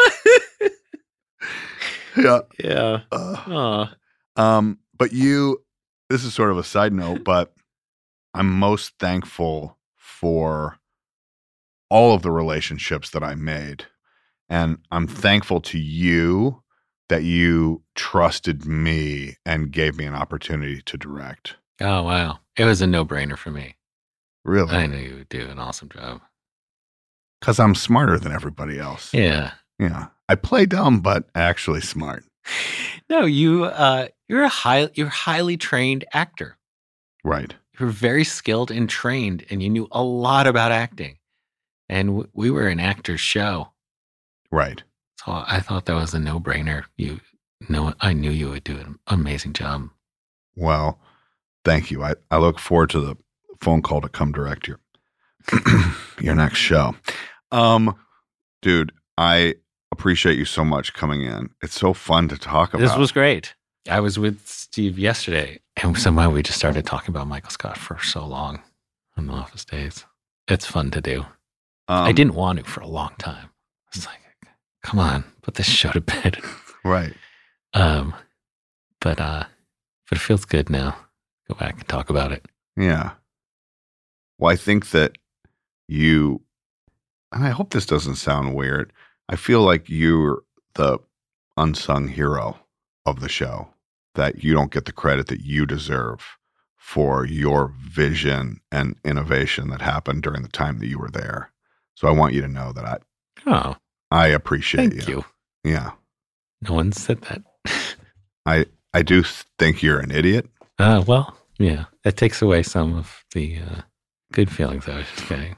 yeah. Yeah. Uh, um, but you, this is sort of a side note, but I'm most thankful for all of the relationships that I made. And I'm thankful to you that you trusted me and gave me an opportunity to direct. Oh, wow. It was a no-brainer for me. Really? I knew you would do an awesome job. Because I'm smarter than everybody else. Yeah. Yeah. I play dumb, but actually smart. No, you, uh, you're a high, you're a highly trained actor. Right. You were very skilled and trained, and you knew a lot about acting. And w- we were an actor's show. Right. So I thought that was a no-brainer. You know, I knew you would do an amazing job. Well, thank you. I, I look forward to the phone call to come direct your your next show. Um, dude, I appreciate you so much coming in. It's so fun to talk about. This was great. I was with Steve yesterday, and somehow we just started talking about Michael Scott for so long on the office days. It's fun to do. Um, I didn't want to for a long time. It's like, come on, put this show to bed. Right. Um, but uh, but it feels good now. Go back and talk about it. Yeah. Well, I think that you, and I hope this doesn't sound weird, I feel like you're the unsung hero of the show, that you don't get the credit that you deserve for your vision and innovation that happened during the time that you were there. So I want you to know that I, oh, I appreciate thank you. you. Yeah. No one said that. I, I do think you're an idiot. Uh, well, yeah, that takes away some of the uh, good feelings I was just getting.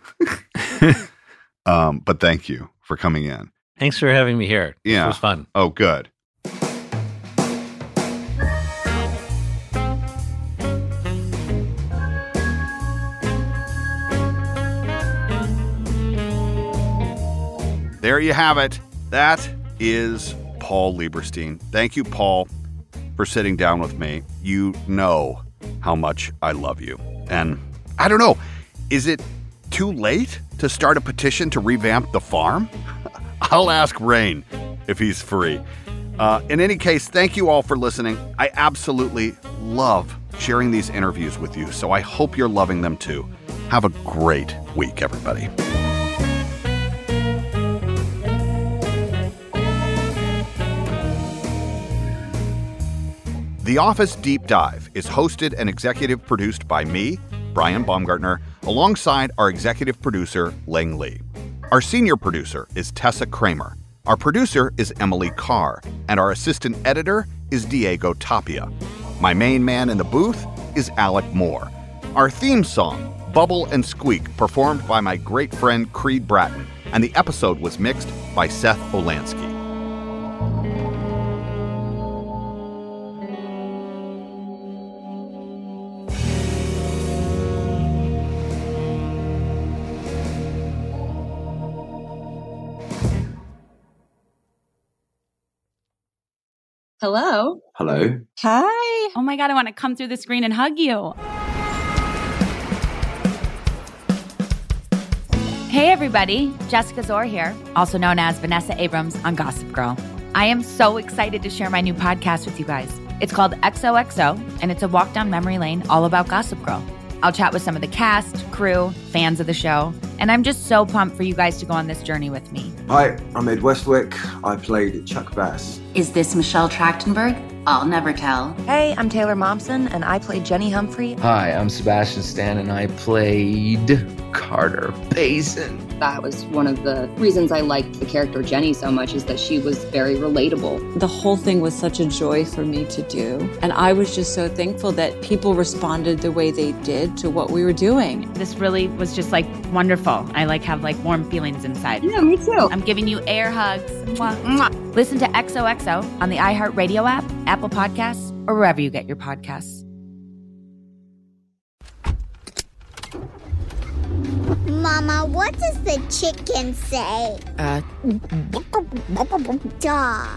um, but thank you for coming in. Thanks for having me here. Yeah. It was fun. Oh, good. There you have it. That is Paul Lieberstein. Thank you, Paul, for sitting down with me. You know how much I love you. And I don't know, is it too late to start a petition to revamp the farm? I'll ask Rain if he's free. Uh, in any case, thank you all for listening. I absolutely love sharing these interviews with you, so I hope you're loving them too. Have a great week, everybody. The Office Deep Dive is hosted and executive produced by me, Brian Baumgartner, alongside our executive producer, Ling Lee. Our senior producer is Tessa Kramer. Our producer is Emily Carr, and our assistant editor is Diego Tapia. My main man in the booth is Alec Moore. Our theme song, Bubble and Squeak, performed by my great friend Creed Bratton, and the episode was mixed by Seth Olansky. Hello. Hello. Hi. Oh my God, I want to come through the screen and hug you. Hey everybody, Jessica Zor here, also known as Vanessa Abrams on Gossip Girl. I am so excited to share my new podcast with you guys. It's called X O X O, and it's a walk down memory lane all about Gossip Girl. I'll chat with some of the cast, crew, fans of the show, and I'm just so pumped for you guys to go on this journey with me. Hi, I'm Ed Westwick. I played Chuck Bass. Is this Michelle Trachtenberg? I'll never tell. Hey, I'm Taylor Momsen, and I played Jenny Humphrey. Hi, I'm Sebastian Stan, and I played Carter Payson. That was one of the reasons I liked the character Jenny so much, is that she was very relatable. The whole thing was such a joy for me to do. And I was just so thankful that people responded the way they did to what we were doing. This really was just like wonderful. I like have like warm feelings inside. Yeah, me too. I'm giving you air hugs. Mwah. Mwah. Listen to X O X O on the iHeartRadio app, Apple Podcasts, or wherever you get your podcasts. Mama, what does the chicken say? Uh. Dog.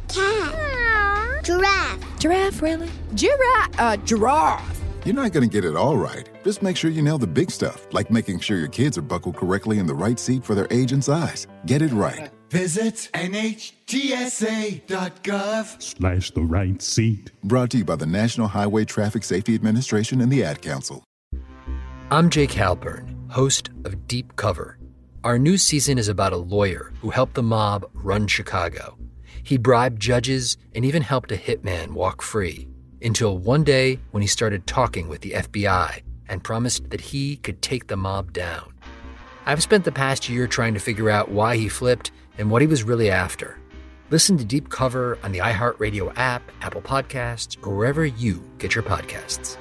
Cat. Giraffe. Giraffe, really? Giraffe. Uh, giraffe. You're not going to get it all right. Just make sure you nail the big stuff, like making sure your kids are buckled correctly in the right seat for their age and size. Get it right. Visit N H T S A dot gov Slash the right seat. Brought to you by the National Highway Traffic Safety Administration and the Ad Council. I'm Jake Halpern, host of Deep Cover. Our new season is about a lawyer who helped the mob run Chicago. He bribed judges and even helped a hitman walk free, until one day when he started talking with the F B I and promised that he could take the mob down. I've spent the past year trying to figure out why he flipped and what he was really after. Listen to Deep Cover on the iHeartRadio app, Apple Podcasts, or wherever you get your podcasts.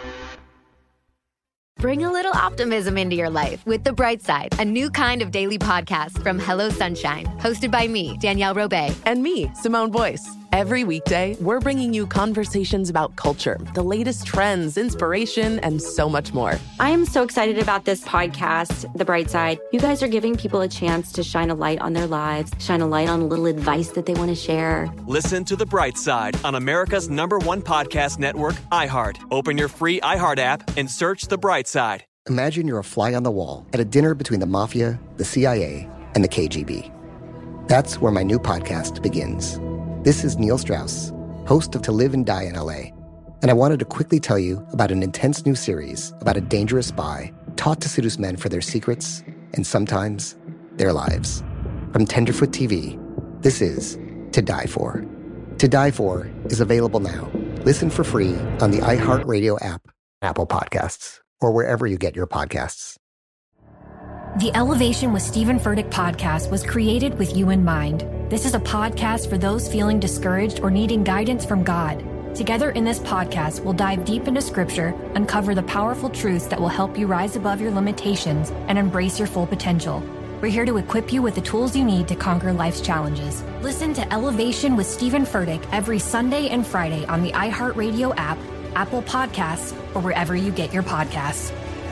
Bring a little optimism into your life with The Bright Side, a new kind of daily podcast from Hello Sunshine, hosted by me, Danielle Robay. And me, Simone Boyce. Every weekday, we're bringing you conversations about culture, the latest trends, inspiration, and so much more. I am so excited about this podcast, The Bright Side. You guys are giving people a chance to shine a light on their lives, shine a light on a little advice that they want to share. Listen to The Bright Side on America's number one podcast network, iHeart. Open your free iHeart app and search The Bright Side. Imagine you're a fly on the wall at a dinner between the mafia, the C I A, and the K G B. That's where my new podcast begins. This is Neil Strauss, host of To Live and Die in L A, and I wanted to quickly tell you about an intense new series about a dangerous spy taught to seduce men for their secrets and sometimes their lives. From Tenderfoot T V, this is To Die For. To Die For is available now. Listen for free on the iHeartRadio app, Apple Podcasts, or wherever you get your podcasts. The Elevation with Stephen Furtick podcast was created with you in mind. This is a podcast for those feeling discouraged or needing guidance from God. Together in this podcast, we'll dive deep into Scripture, uncover the powerful truths that will help you rise above your limitations and embrace your full potential. We're here to equip you with the tools you need to conquer life's challenges. Listen to Elevation with Stephen Furtick every Sunday and Friday on the iHeartRadio app, Apple Podcasts, or wherever you get your podcasts.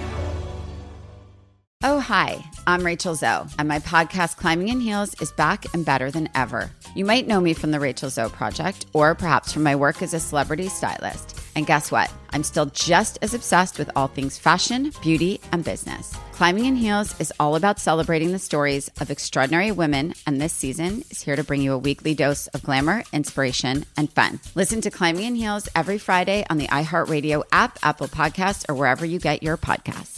Oh, hi, I'm Rachel Zoe, and my podcast, Climbing in Heels, is back and better than ever. You might know me from the Rachel Zoe Project, or perhaps from my work as a celebrity stylist. And guess what? I'm still just as obsessed with all things fashion, beauty, and business. Climbing in Heels is all about celebrating the stories of extraordinary women, and this season is here to bring you a weekly dose of glamour, inspiration, and fun. Listen to Climbing in Heels every Friday on the iHeartRadio app, Apple Podcasts, or wherever you get your podcasts.